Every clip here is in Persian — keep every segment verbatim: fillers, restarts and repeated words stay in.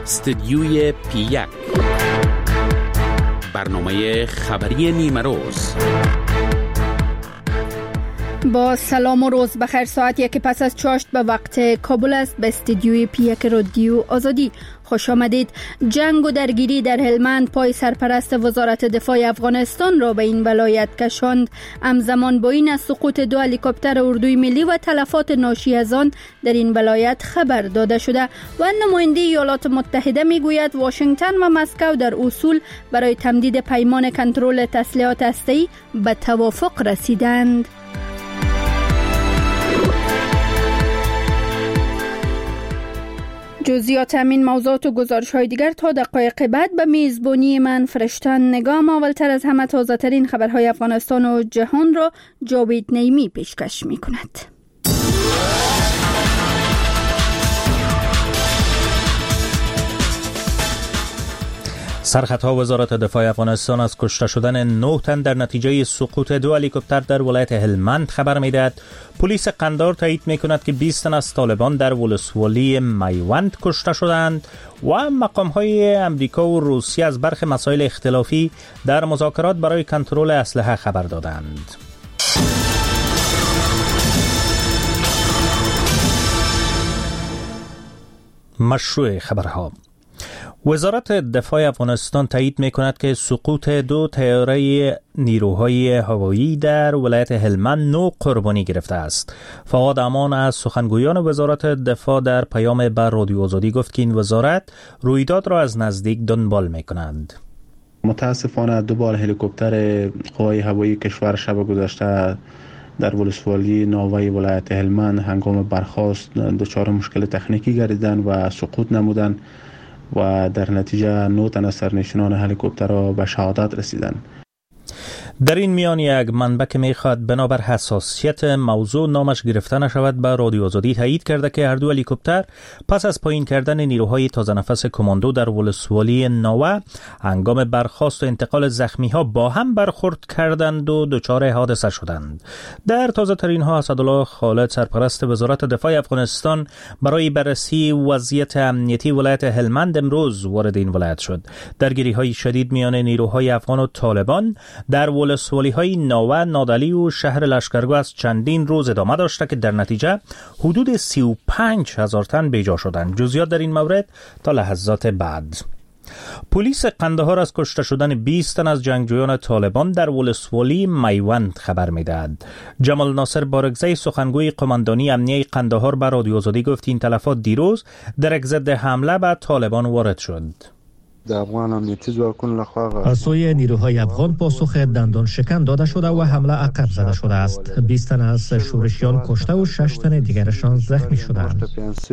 استدیوی پی یک، برنامه خبری نیمه روز. با سلام و روز بخیر. ساعت یک پس از چاشت به وقت کابل است. به استدیوی پی یک رادیو آزادی خوش آمدید. جنگ و درگیری در هلمند پای سرپرست وزارت دفاع افغانستان را به این ولایت کشاند. همزمان با این از سقوط دو هلیکوپتر اردوی ملی و تلفات ناشی از آن در این ولایت خبر داده شده و نماینده ایالات متحده میگوید واشنگتن و مسکو در اصول برای تمدید پیمان کنترل تسلیحات هسته‌ای به توافق رسیدند. جزئیات همین موضوعات و گزارش‌های دیگر تا دقایق بعد به میزبانی من فرشتن نگام. اولتر از همه تازه ترین خبرهای افغانستان و جهان را جاوید نیمی پیشکش می‌کند. سرخطها وزارت دفاع افغانستان از کشته شدن نه تن در نتیجه سقوط دو هلیکوپتر در ولایت هلمند خبر می‌دهد. پلیس قندهار تایید می‌کند که بیست تن از طالبان در ولسوالی میوند کشته شدند و مقام‌های امریکا و روسیه از برخی مسائل اختلافی در مذاکرات برای کنترل اسلحه خبر دادند. مشروع خبرها. وزارت دفاع افغانستان تایید می‌کند که سقوط دو طیاره نیروهای هوایی در ولایت هلمند نو قربانی گرفته است. فواد امان از سخنگویان وزارت دفاع در پیام به رادیو آزادی گفت که این وزارت رویداد را از نزدیک دنبال می‌کند. متاسفانه دو بار هلیکوپتر قوای هوایی کشور شب گذشته در ولسوالی ناوی ولایت هلمند هنگام برخاست دچار مشکل تکنیکی گردیدند و سقوط نمودند و در نتیجه نه تن از سرنشینان هلیکوپتر را به شهادت رسیدند. در این میان یک منبع که میخواد بنابر حساسیت موضوع نامش گرفته نشود به رادیو آزادی تایید کرده که هر دو هلیکوپتر پس از پایین کردن نیروهای تازه نفس کماندو در ولسوالی ناوه هنگام برخاست و انتقال زخمی ها با هم برخورد کردند و دچار حادثه شدند. در تازه ترین ها اسدالله خالد سرپرست وزارت دفاع افغانستان برای بررسی وضعیت امنیتی ولایت هلمند امروز وارد این ولایت شد. درگیری های شدید میان نیروهای افغان و طالبان در ولسوالی های ناوه، نادلی و شهر لشکرگاه از چندین روز ادامه داشته که در نتیجه حدود سی و پنج هزار تن بیجا شدند. جزئیات در این مورد تا لحظات بعد. پلیس قندهار از کشته شدن بیست تن از جنگجویان طالبان در ولسوالی میوند خبر می‌دهد. جمال ناصر بارگزی سخنگوی قماندانی امنیه قندهار به رادیو آزادی گفت این تلفات دیروز در ضد حمله به طالبان وارد شد. از سوی نیروهای افغان پاسخ دندان شکن داده شده و حمله عقب زده شده است. بیست تن از شورشیان کشته و شش تن دیگرشان زخمی شدند.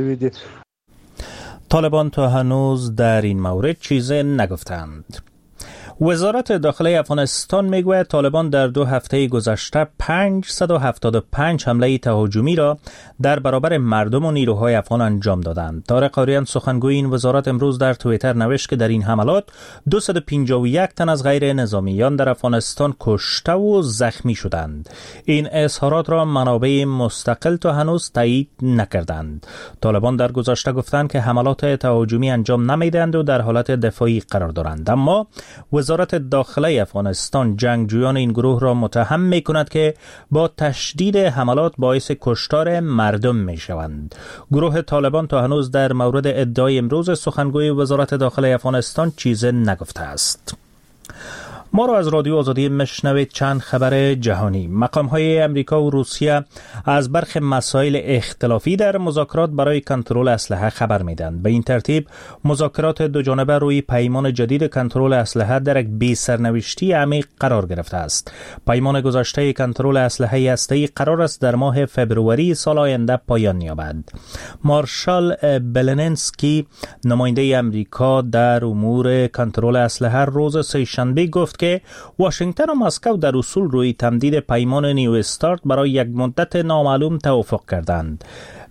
طالبان تا هنوز در این مورد چیزی نگفتند. وزارت داخلی افغانستان میگوید طالبان در دو هفته گذشته پانصد و هفتاد و پنج حمله تهاجمی را در برابر مردم و نیروهای افغان انجام دادند. طارق آریان سخنگوی این وزارت امروز در توییتر نوشت که در این حملات دویست و پنجاه و یک تن از غیر نظامیان در افغانستان کشته و زخمی شدند. این اظهارات را منابع مستقل تا هنوز تایید نکردند. طالبان در گذشته گفتند که حملات تهاجمی انجام نمیدهند و در حالت دفاعی قرار دارند، اما وزارت داخلی افغانستان جنگجویان این گروه را متهم می کند که با تشدید حملات باعث کشتار مردم می شوند. گروه طالبان تا هنوز در مورد ادعای امروز سخنگوی وزارت داخلی افغانستان چیزی نگفته است. ما را از رادیو آزادی مشنوید. چند خبر جهانی. مقام‌های امریکا و روسیه از برخی مسائل اختلافی در مذاکرات برای کنترل اسلحه خبر میدند. به این ترتیب مذاکرات دو جانبه روی پیمان جدید کنترل اسلحه در یک بی سرنوشتی عمیق قرار گرفته است. پیمان گذشته کنترل اسلحه هسته‌ای قرار است در ماه فبروری سال آینده پایان یابد. مارشال بلنسکی نماینده امریکا در امور کنترل اسلحه روز سه‌شنبه گفت که واشنگتن و مسکو در اصول روی تمدید پیمان نیو استارت برای یک مدت نامعلوم توافق کردند.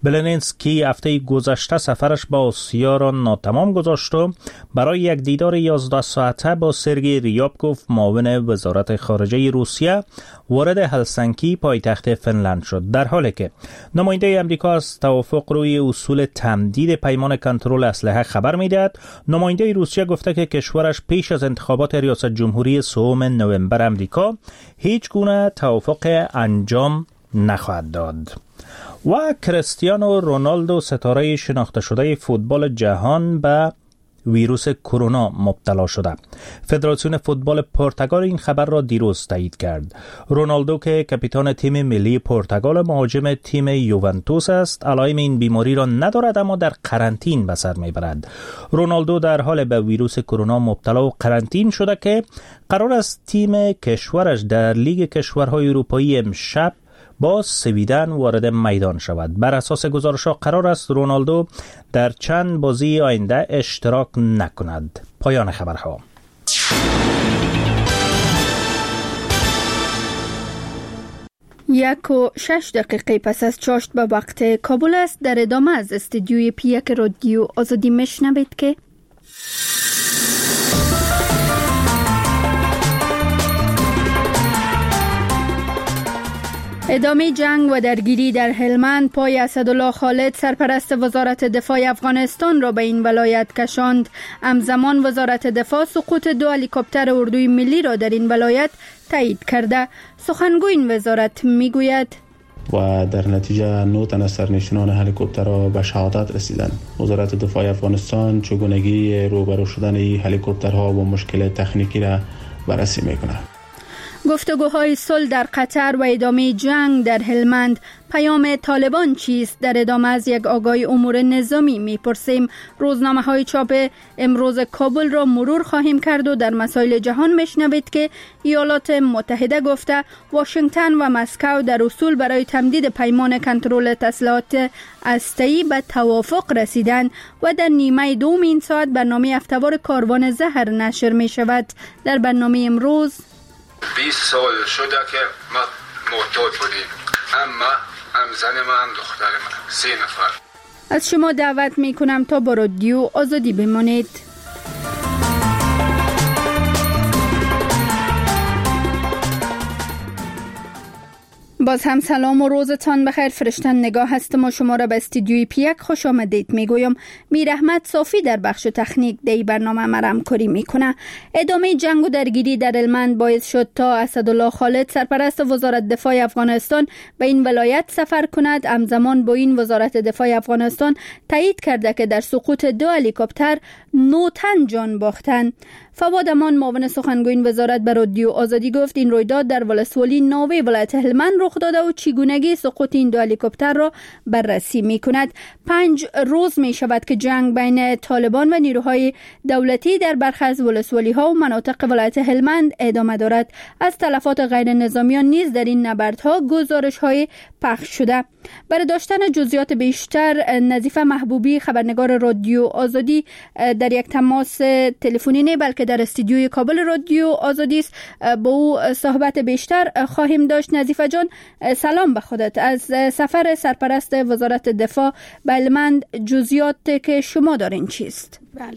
بلنسکی هفته گذشته سفرش با آسیا را ناتمام گذاشت و برای یک دیدار یازده ساعته با سرگئی ریابکوف معاون وزارت خارجه روسیه وارد هلسینکی پایتخت فنلند شد، در حالی که نماینده امریکا از توافق روی اصول تمدید پیمان کنترل اسلحه خبر می‌دهد. نماینده روسیه گفته که کشورش پیش از انتخابات ریاست جمهوری سوم نوامبر امریکا هیچ گونه توافق انجام نخواهد داد. و کریستیانو رونالدو ستاره شناخته شده فوتبال جهان به ویروس کرونا مبتلا شده. فدراسیون فوتبال پرتغال این خبر را دیروز تایید کرد. رونالدو که کاپیتان تیم ملی پرتغال مهاجم تیم یوونتوس است، علائم این بیماری را ندارد اما در قرنطین به سر میبرد. رونالدو در حال به ویروس کرونا مبتلا و قرنطین شده که قرار است تیم کشورش در لیگ کشورهای اروپایی امشب با سویدن وارد میدان شود. بر اساس گزارش‌ها قرار است رونالدو در چند بازی آینده اشتراک نکند. پایان خبرها. یک و شش دقیقه پس از چاشت به وقت کابل است. در ادامه از استودیوی پیک رادیو آزادی میشنوید که ادامه جنگ و درگیری در هلمند پای اسدالله خالد سرپرست وزارت دفاع افغانستان را به این ولایت کشاند. همزمان وزارت دفاع سقوط دو هلیکوپتر اردوی ملی را در این ولایت تایید کرده. سخنگوی این وزارت میگوید و در نتیجه نه تن از سرنشینان هلیکوپترها به شهادت رسیدند. وزارت دفاع افغانستان چگونگی روبرو شدن این هلیکوپترها با مشکل تکنیکی را بررسی میکند. گفتگوهای صلح در قطر و ادامه جنگ در هلمند، پیام طالبان چیست؟ در ادامه از یک آگاهی امور نظامی میپرسیم. روزنامه های چاپ امروز کابل را مرور خواهیم کرد و در مسائل جهان میشنوید که ایالات متحده گفته واشنگتن و مسکو در اصول برای تمدید پیمان کنترل تسلیحات هسته‌ای به توافق رسیدند و در نیمه دوم این ساعت برنامه هفته‌وار کاروان زهر نشر می شود. در برنامه امروز بیست سال شده که ما معتاد بودیم، اما هم زن ما هم دختر ما سه نفر. از شما دعوت می کنم تا با رادیو آزادی بمانید. باز هم سلام و روزتان بخیر. فرشتن نگاه هستم و شما را به استودیوی پیک خوش آمدید میگویم. میر احمد صافی در بخش تکنیک دی برنامه مرم کاری میکنه. ادامه جنگ و درگیری در هلمند باعث شد تا اسدالله خالد سرپرست وزارت دفاع افغانستان به این ولایت سفر کند. همزمان با این وزارت دفاع افغانستان تایید کرده که در سقوط دو هلیکوپتر نه تن جان باختند. فواد امان معاون سخنگوی این وزارت به رادیو آزادی گفت این رویداد در ولسوالی ناوه ولایت هلمند رخ داده و چگونگی سقوط این دو هلیکوپتر را بررسی می کند. پنج روز می شود که جنگ بین طالبان و نیروهای دولتی در برخی از ولسوالی ها و مناطق ولایت هلمند ادامه دارد. از تلفات غیر نظامیان نیز در این نبردها گزارش های پخش شده. برای داشتن جزئیات بیشتر نظیفه محبوبی خبرنگار رادیو آزادی در یک تماس تلفنی نه بلکه در استودیوی کابل رادیو آزادی است. با او صحبت بیشتر خواهیم داشت. نظیفه جان سلام به خودت. از سفر سرپرست وزارت دفاع به هلمند جزئیات که شما دارین چیست؟ بله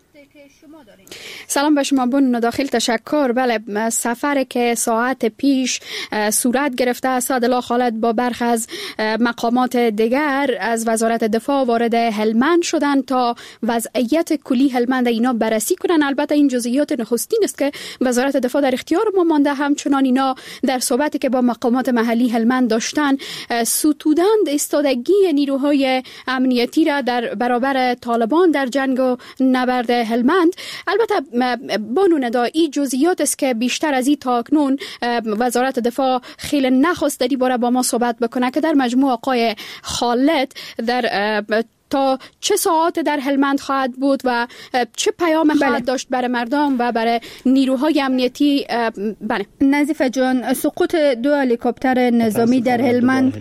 سلام به شما بون داخل تشکر. بله سفر که ساعت پیش صورت گرفته اسدالله خالد با برخی از مقامات دیگر از وزارت دفاع وارد هلمند شدند تا وضعیت کلی هلمند اینا بررسی کنن. البته این جزئیات نخستین است که وزارت دفاع در اختیار ما مانده. همچنان اینا در صحبتی که با مقامات محلی هلمند داشتن ستودند ایستادگی نیروهای امنیتی را در برابر طالبان در جنگ و نبرد هلمند. البته بانو ندا این جزئیات است که بیشتر از این تاکنون وزارت دفاع خیلی نخواست در این باره با ما صحبت بکنه که در مجموع آقای خالد در تا چه ساعت در هلمند خواهد بود و چه پیام خواهد بله. داشت برای مردم و برای نیروهای امنیتی. بله نظیفه جان سقوط دو هلیکوپتر نظامی در هلمند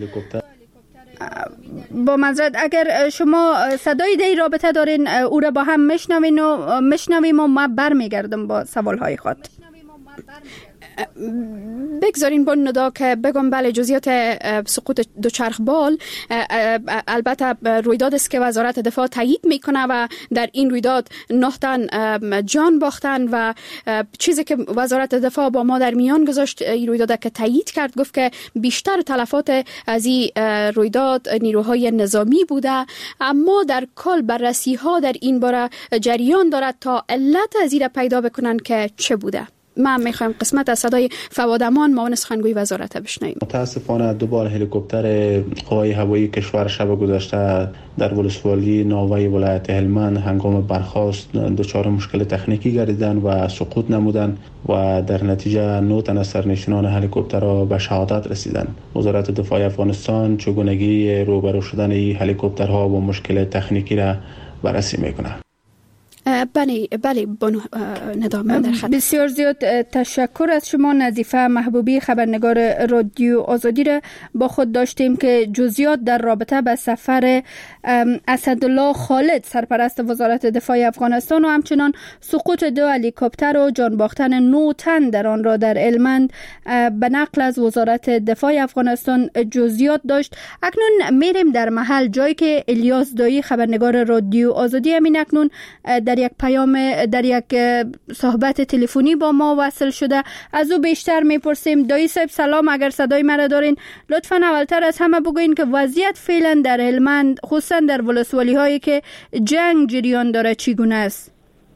با معذرت اگر شما صدای دی رابطه دارین او را با هم میشنوین و میشنویم و ما برمیگردم با سوالهای خود. بگذارین با ندا که بگم بله جزئیات سقوط دوچرخبال البته رویداد است که وزارت دفاع تایید میکنه و در این رویداد نه تن جان باختن و چیزی که وزارت دفاع با ما در میان گذاشت این رویداد که تایید کرد، گفت که بیشتر تلفات از این رویداد نیروهای نظامی بوده، اما در کل بررسی ها در این باره جریان دارد تا علت از این پیدا بکنن که چه بوده. من میخوایم قسمت از صدای فواد امان معاون سخنگوی وزارت بشنویم. متاسفانه دو بار هلیکوپتر قوای هوایی کشور شب گذشته در ولسوالی ناوه ولایت هلمند هنگام برخاست دچار مشکل تکنیکی گردیدن و سقوط نمودند و در نتیجه نه تن از سرنشینان هلیکوپتر را به شهادت رسیدند. وزارت دفاع افغانستان چگونگی روبرو شدن این هلیکوپترها با مشکل تکنیکی را بررسی میکنه. بله بله بانو ندامه در خط. بسیار زیاد تشکر از شما. نظیفه محبوبی خبرنگار رادیو آزادی را با خود داشتیم که جزئیات در رابطه به سفر اسدالله خالد سرپرست وزارت دفاع افغانستان و همچنان سقوط دو هلیکوپتر و جان باختن نه تن در آن را در هلمند به نقل از وزارت دفاع افغانستان جزئیات داشت. اکنون میریم در محل، جایی که الیاس دایی خبرنگار رادیو آزادی همین اکنون در یک پیام در یک صحبت تلفنی با ما وصل شده. از او بیشتر میپرسیم. دایی صاحب سلام، اگر صدای مرا دارین لطفاً اولتر از همه بگوین که وضعیت فعلا در هلمند خصوصا در ولسوالی هایی که جنگ جریان داره چگونه است؟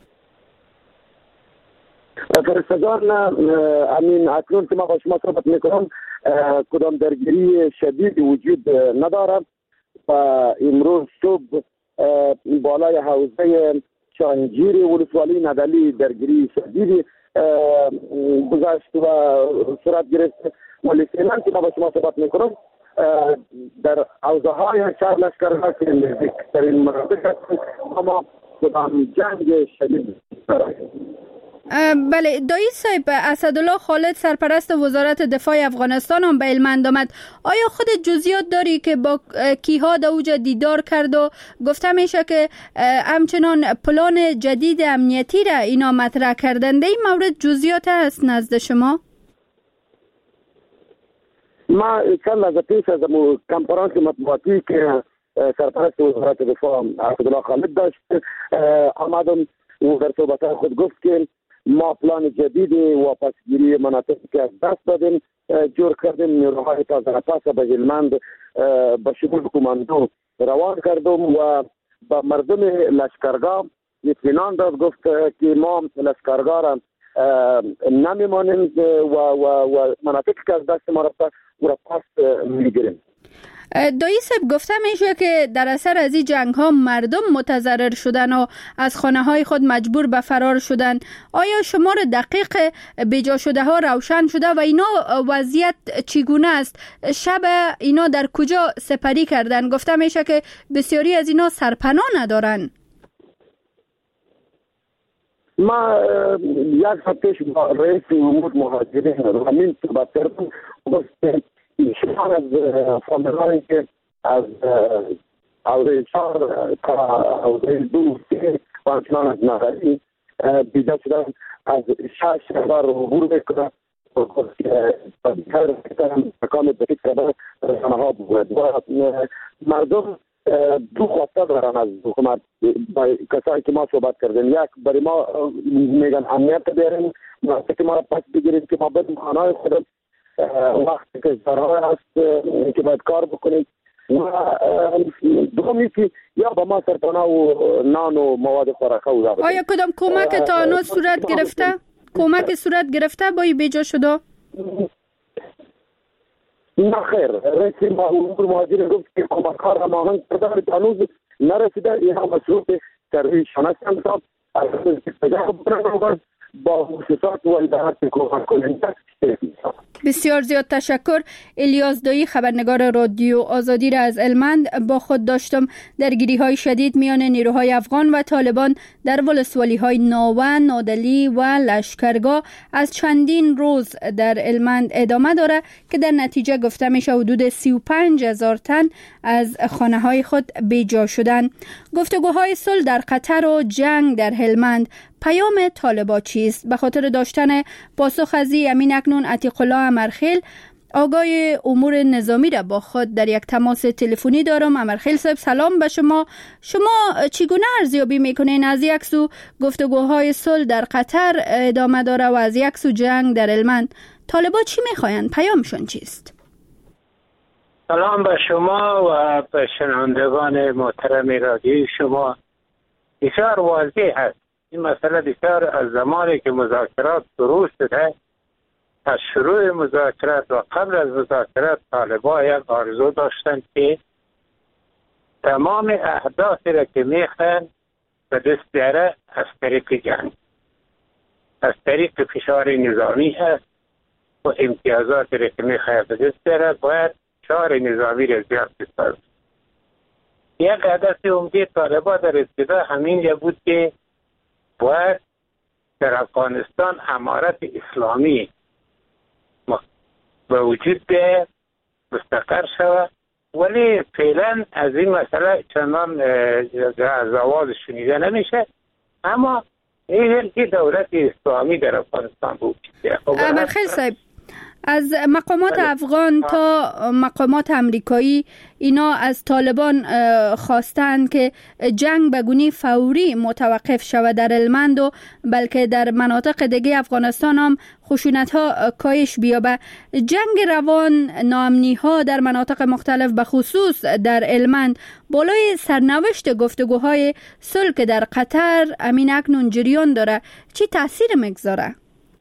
فرستادان امین اکنون که ما با شما صحبت میکنم کدام درگیری شدید وجود ندارد و امروز صبح بالای حوزه شاهنجیر ولسوالی ندلی درگیری شدیدی گذشت و صورت گرفت، ولی فعلا که ما با شما صحبت میکنم در حوزه های شهر لشکرگاه که نزدیکترین مناطق هستند اما کدام جنگ شدید دارد. بله دایی صاحب، اسدالله خالد سرپرست وزارت دفاع افغانستان هم به هلمند آمد. آیا خود جزئیات داری که با کیها در اوجا دیدار کرد و گفته میشه که همچنان پلان جدید امنیتی را اینا مطرح کردند؟ این مورد جزئیات هست نزد شما؟ ما چند لحظه پیش از کنفرانس مطبوعاتی که سرپرست وزارت دفاع اسدالله خالد داشت آمدم و در صحبت خود گفت که ما پلان جدید واپسگیری مناطقی که از دست دادیم جور کردیم. نیروهای تازه نفس به هلمند به شمول کماندو روان کردم و به مردم لشکرگاه اطمینان داد، گفت که ما لشکرگاه را نمیمانیم و, و, و مناطقی که از دست ما رفته او را پس میگیریم. دایی صاحب گفته میشه که در اثر از این جنگ ها مردم متضرر شدن و از خانه های خود مجبور به فرار شدن. آیا شمار دقیق بیجا شده ها روشن شده و اینا وضعیت چگونه است؟ شب اینا در کجا سپری کردن؟ گفته میشه که بسیاری از اینا سرپناه ندارن. ما یک هفته پیش با رئیس امور مهاجرین رامین صحبت کردم، گفت شمار از فامیلانی که از حوزه چهار تا حوزه دو سه و همچنان از نغری بیجا شدن از شش نفر عبور بکنند و دیگر مکان دقیق کردن رسانه ها بود و مردم دو خواسته دارن از حکومت. کسایی که ما صحبت کردیم، یک برای ما میگن امنیت بیاریم، مناطق ما را پس بگیریم که ما بدیم خانه‌های خودم وقتی که ضرار هست که باید کار بکنید و دومی که یا با ما سرپناه و نان و مواد خوراکه و دارد. آیا کدام کمک تا آنها صورت گرفته؟ کمک صورت گرفته با این بیجا شده؟ نه خیر، رئیس امور مهاجرین گفت که کمک ها را ماهنگ کرده هنوز نرسیده. این هم مصروف ترویج هستند تا از استفاده بکنند با مؤسسات و ادارات کمک کننده. بسیار زیاد تشکر. الیاس دایی خبرنگار رادیو آزادی را از هلمند با خود داشتم. درگیری های شدید میان نیروهای افغان و طالبان در ولسوالی های ناوه، نادلی و لشکرگاه از چندین روز در هلمند ادامه داره که در نتیجه گفته میشه حدود سی و پنج هزار تن از خانه های خود بیجا شدن. گفتگوهای صلح در قطر و جنگ در هلمند پیام طالبان چیست؟ به خاطر داشتن پاسخ از این اکنون عتیق الله امرخیل آگاه امور نظامی را با خود در یک تماس تلفنی دارم. امرخیل صاحب سلام به شما. شما چگونه ارزیابی میکنین؟ از یک سو گفتگوهای صلح در قطر ادامه داره و از یک سو جنگ در هلمند. طالبان چی میخواین؟ پیامشون چیست؟ سلام به شما و به شنوندگان محترم رادیوی شما. بسیار واضح است این مسئله، بسیار از زمانی که مذاکرات شروع شده، از شروع مذاکرات و قبل از مذاکرات طالبان یک آرزو داشتند که تمام اهدافی را که میخوان به دست بیاره از طریق جنگ، از طریق فشار نظامی هست و امتیازاتی را که میخواد به دست بیاره باید فشار نظامی را زیاد بسازد. یک هدف عمده طالبان در ابتدا همین بود که باید در افغانستان امارت اسلامی به وجود به مستقر شود، ولی فعلا از این مسئله چندان از آواز شنیده نمیشه. اما این دولت اسلامی در افغانستان بود. امرخیل صاحب، از مقامات افغان تا مقامات امریکایی اینا از طالبان خواستند که جنگ به گونه فوری متوقف شود در هلمند و بلکه در مناطق دیگه افغانستان هم خشونت ها کاهش بیابه. جنگ روان، ناامنی ها در مناطق مختلف به خصوص در هلمند بالای سرنوشت گفتگوهای صلح که در قطر امین اکنون جریان داره چی تاثیر میگذاره؟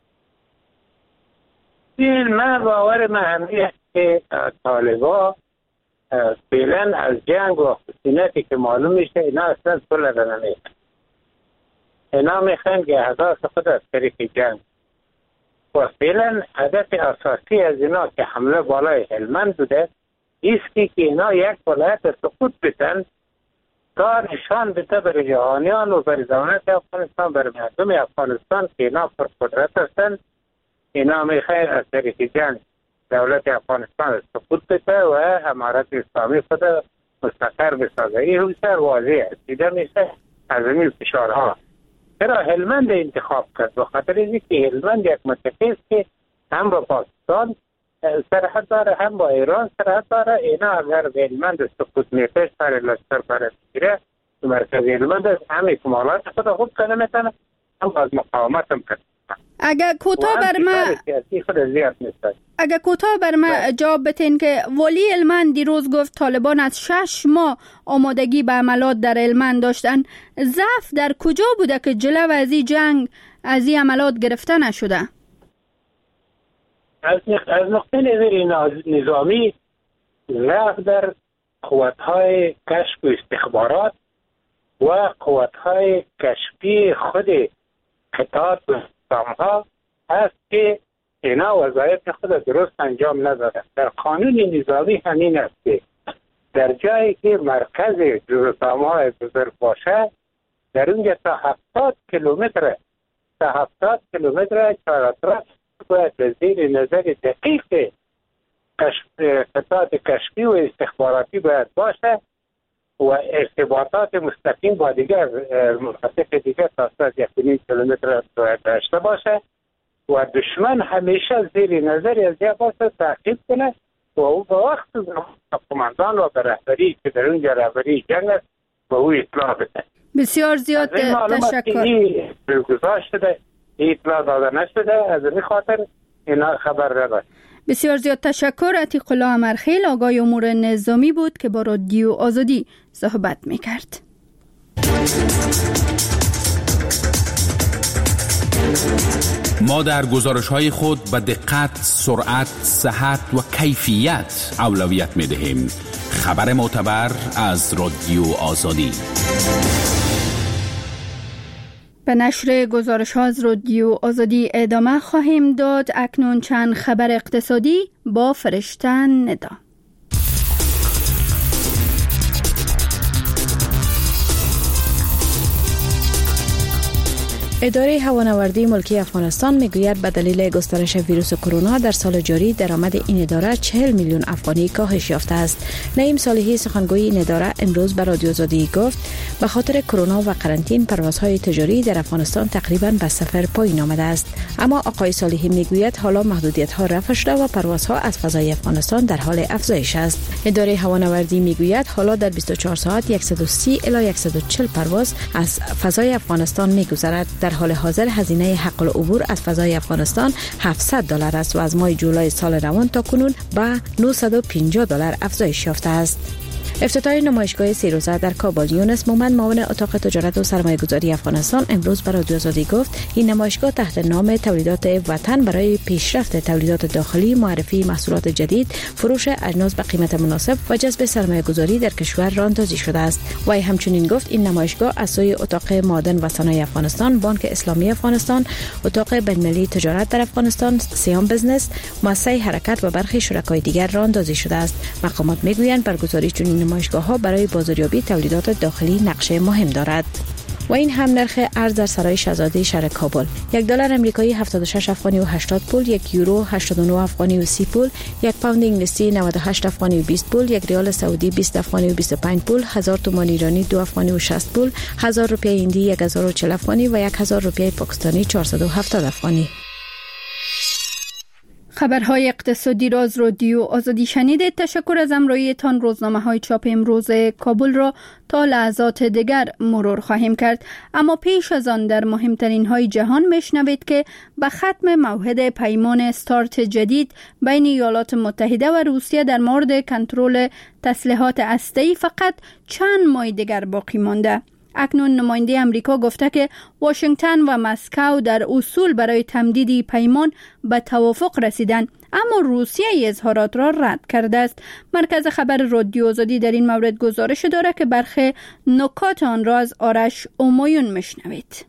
من باور من همیه که طالبان فعلا از جنگ و خشونتی که معلوم میشه اینا اصلا صلح را نمیخوان. اینا میخوان که اهداف خود از طریق جنگ و فعلا هدف اساسی از اینا که حمله بالای هلمند بوده ایست که اینا یک ولایت سقوط بدن تا نشان بده بر جهانیان و بر دولت افغانستان، بر مردم افغانستان که اینا پر قدرت هستند. اینا میخواین از طریق جنگ دولت افغانستان سقوط بده و امارت اسلامی خود مستقر بسازه. این بسیار واضح است. دیده میشه از این فشارها. چرا هلمند انتخاب کرد؟ بخاطر اینکه هلمند یک منطقه است که هم با پاکستان سرحد داره، هم با ایران سرحد داره. اینا اگر به هلمند سقوط میشه سر لشکر برد بگیره تو مرکز هلمند است، هم اکمالات خود خوب کنه میتونه، هم باز مقاومت هم کنه. اگر کوتاه بر ما اگر کوتاه بر ما جواب بتین که ولی هلمند دیروز گفت طالبان از شش ماه آمادگی به عملات در هلمند داشتن. ضعف در کجا بوده که جلو از این جنگ از این عملات گرفته نشده؟ از نقطه نظر نظامی ضعف در قوت‌های کشف و استخبارات و قوت‌های کشفی خود قطعات ها هست که اینا وظایف خود درست انجام نداده. در قانون نظامی همین است که در جایی که مرکز جزء بزرگ باشه در اونجا تا هفتاد کیلومتر تا هفتاد کیلومتر چهارراه باید به زیر نظر دقیق قطعات کشفی و استخباراتی باید باشه و ارتباطات مستقیم با دیگر مناطق دیگر تا از یک و نیم کیلومتر داشته باشه و دشمن همیشه زیر نظر از یک باشه تعقیب کنه و او به وقت قماندان و به رهبری که در اونجا رهبری جنگ است به او اطلاع بده. بسیار زیاد تشکر. این گذاشت شده، این اطلاع داده نشده، از این خاطر اینا خبر نداشت. بسیار زیاد تشکر. عتیق الله امرخیل آگاه امور نظامی بود که با رادیو آزادی صحبت میکرد. ما در گزارش‌های خود به دقت، سرعت، صحت و کیفیت اولویت می‌دهیم. خبر معتبر از رادیو آزادی. به نشر گزارش ها از رادیو آزادی ادامه خواهیم داد. اکنون چند خبر اقتصادی با فرشتن ندا. اداره هوانوردی ملکی افغانستان میگوید به دلیل گسترش ویروس کرونا در سال جاری درآمد این اداره چهل میلیون افغانی کاهش یافته است. نعیم صالحی سخنگوی این اداره امروز به رادیو آزادی گفت به خاطر کرونا و قرنطین پروازهای تجاری در افغانستان تقریباً به صفر پایین آمده است. اما آقای صالحی میگوید حالا محدودیت‌ها رفع شده و پروازها از فضای افغانستان در حال افزایش است. اداره هوانوردی میگوید حالا در بیست و چهار ساعت صد و سی الی صد و چهل پرواز از فضای افغانستان میگذرد. در حال حاضر هزینه حق العبور از فضای افغانستان هفتصد دلار است و از ماه جولای سال روان تا کنون به نهصد و پنجاه دلار افزایش یافته است. افتتاح نمایشگاه سه روزه در کابل. یونس مومن معاون اتاق تجارت و سرمایه‌گذاری افغانستان امروز به رادیو آزادی گفت این نمایشگاه تحت نام تولیدات وطن برای پیشرفت تولیدات داخلی، معرفی محصولات جدید، فروش اجناس به قیمت مناسب و جذب سرمایه‌گذاری در کشور راه اندازی شده است. و همچنین گفت این نمایشگاه از سوی اتاق معدن و صنایع افغانستان، بانک اسلامی افغانستان، اتاق بین‌المللی تجارت در افغانستان، سیام بزنس، مؤسسه حرکت و برخی شرکای دیگر راه اندازی شده است. مقامات میگویند برگزاری چنین نمایشگاه‌ها برای بازاریابی تولیدات داخلی نقش مهم دارد. و این هم نرخ ارز در سرای شاهزاده شهر کابل. یک دلار آمریکایی هفتاد و شش افغانی و هشتاد پول، یک یورو هشتاد و نه افغانی و سی پول، یک پوند انگلیسی نود و هشت افغانی و بیست پول، یک ریال سعودی بیست افغانی و بیست و پنج پول، هزار تومان ایرانی دو افغانی و شصت پول، هزار روپیه هندی یک هزار و چهل افغانی و یک هزار روپیه پاکستانی چهارصد و هفتاد افغانی. خبرهای اقتصادی را از رادیو آزادی شنیدید. تشکر از همراهیتان. روزنامه های چاپ امروز کابل را تا لحظات دیگر مرور خواهیم کرد، اما پیش از آن در مهمترین های جهان میشنوید که به ختم موعد پیمان استارت جدید بین ایالات متحده و روسیه در مورد کنترل تسلیحات هسته‌ای فقط چند ماه دیگر باقی مانده. اکنون نماینده امریکا گفته که واشنگتن و مسکو در اصول برای تمدید پیمان به توافق رسیدند، اما روسیه ای اظهارات را رد کرده است. مرکز خبر رادیو آزادی در این مورد گزارش دارد که برخی نکات آن را از آرش اومایون میشنوید.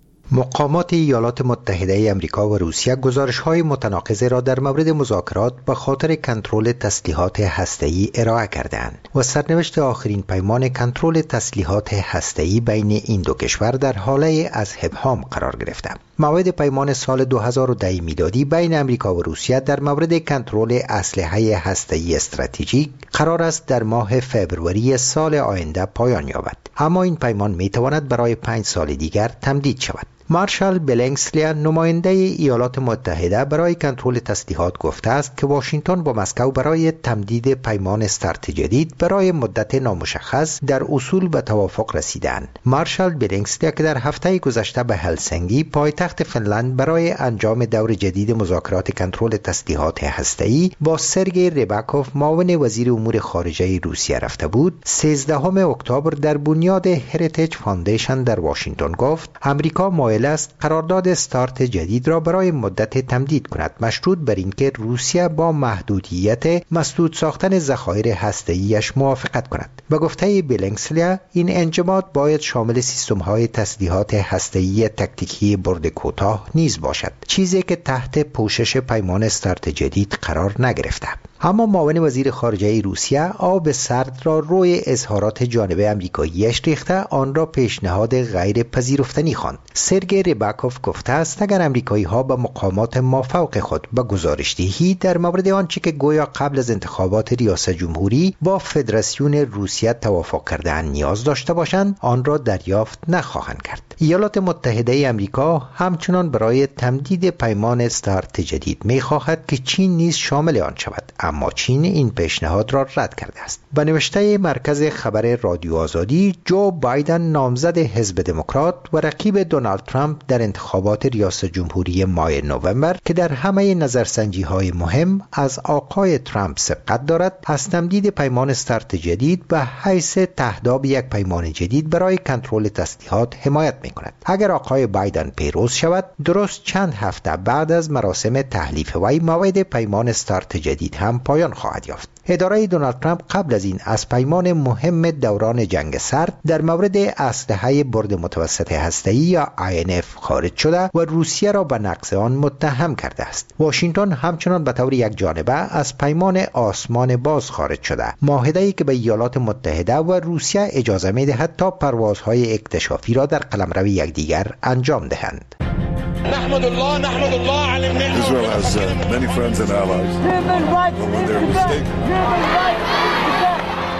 مقامات ایالات متحده آمریکا و روسیه گزارش‌های متناقض را در مورد مذاکرات به خاطر کنترل تسلیحات هسته‌ای ارائه کردند و سرنوشت آخرین پیمان کنترل تسلیحات هسته‌ای بین این دو کشور در حاله از ابهام قرار گرفته. موعد پیمان سال دو هزار و ده میلادی بین آمریکا و روسیه در مورد کنترل اسلحه هسته‌ای استراتژیک قرار است در ماه فوریه سال آینده پایان یابد، اما این پیمان می‌تواند برای پنج سال دیگر تمدید شود. مارشال بلنگسلی نماینده ایالات متحده برای کنترل تسلیحات گفته است که واشنگتن با مسکو برای تمدید پیمان استارت جدید برای مدت نامشخص در اصول به توافق رسیدند. مارشال بلنگسلی که در هفته گذشته به هلسینکی پایتخت فنلند برای انجام دور جدید مذاکرات کنترل تسلیحات هسته‌ای با سرگئی ریباکوف معاون وزیر امور خارجه روسیه رفته بود، سیزدهم اکتبر در بنیاد هریتیج فاندیشن در واشنگتن گفت امریکا مایل است قرارداد استارت جدید را برای مدت تمدید کند، مشروط بر اینکه روسیه با محدودیت مسدود ساختن ذخایر هسته‌ایش موافقت کند. به گفته بلنگسلی این انجماد باید شامل سیستم‌های تسلیحات هسته‌ای تاکتیکی برد کوتاه نیز باشد، چیزی که تحت پوشش پیمان استارت جدید قرار نگرفته. اما معاون وزیر خارجه روسیه آب سرد را روی اظهارات جانب آمریکایی‌اش ریخته، آن را پیشنهاد غیر پذیرفتنی خواند. سرگئی ریباکوف گفته است اگر آمریکایی‌ها به مقامات مافوق خود به گزارش‌دهی در مورد آنچه که گویا قبل از انتخابات ریاست جمهوری با فدراسیون روسیه توافق کرده‌اند نیاز داشته باشند، آن را دریافت نخواهند کرد. ایالات متحده آمریکا همچنان برای تمدید پیمان استارت جدید می‌خواهد که چین نیز شامل آن شود، اما چین این پیشنهاد را رد کرده است. به نوشته مرکز خبر رادیو آزادی، جو بایدن نامزد حزب دموکرات و رقیب دونالد ترامپ در انتخابات ریاست جمهوری ماه نوامبر که در همه نظرسنجی‌های مهم از آقای ترامپ سبقت دارد، از تمدید پیمان استارت جدید به حیث تهداب یک پیمان جدید برای کنترل تسلیحات حمایت می‌کند. اگر آقای بایدن پیروز شود، درست چند هفته بعد از مراسم تحلیف وی موعد پیمان استارت جدید هم پایان خواهد یافت. اداره دونالد ترامپ قبل از این از پیمان مهم دوران جنگ سرد در مورد اسلحه برد متوسط هسته‌ای یا آی ان اف خارج شده و روسیه را به نقض آن متهم کرده است. واشنگتن همچنان به طور یک جانبه از پیمان آسمان باز خارج شده، معاهده‌ای که به ایالات متحده و روسیه اجازه می‌دهد تا پروازهای اکتشافی را در قلمرو یکدیگر انجام دهند. نحمد الله نحمد الله على النعمة. Israel has uh, many friends and allies. Human rights. When they're mistaken. Human rights.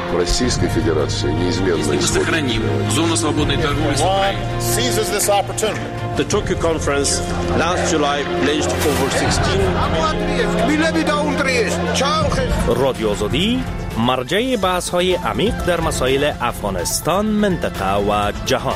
Российской Федерации неизменно Если мы сохраним зону свободной торговли с Украиной. Seizes this opportunity. The Tokyo conference last July pledged over sixteen رادیو آزادی مرجع بحث‌های عمیق در مسائل افغانستان، منطقه و جهان.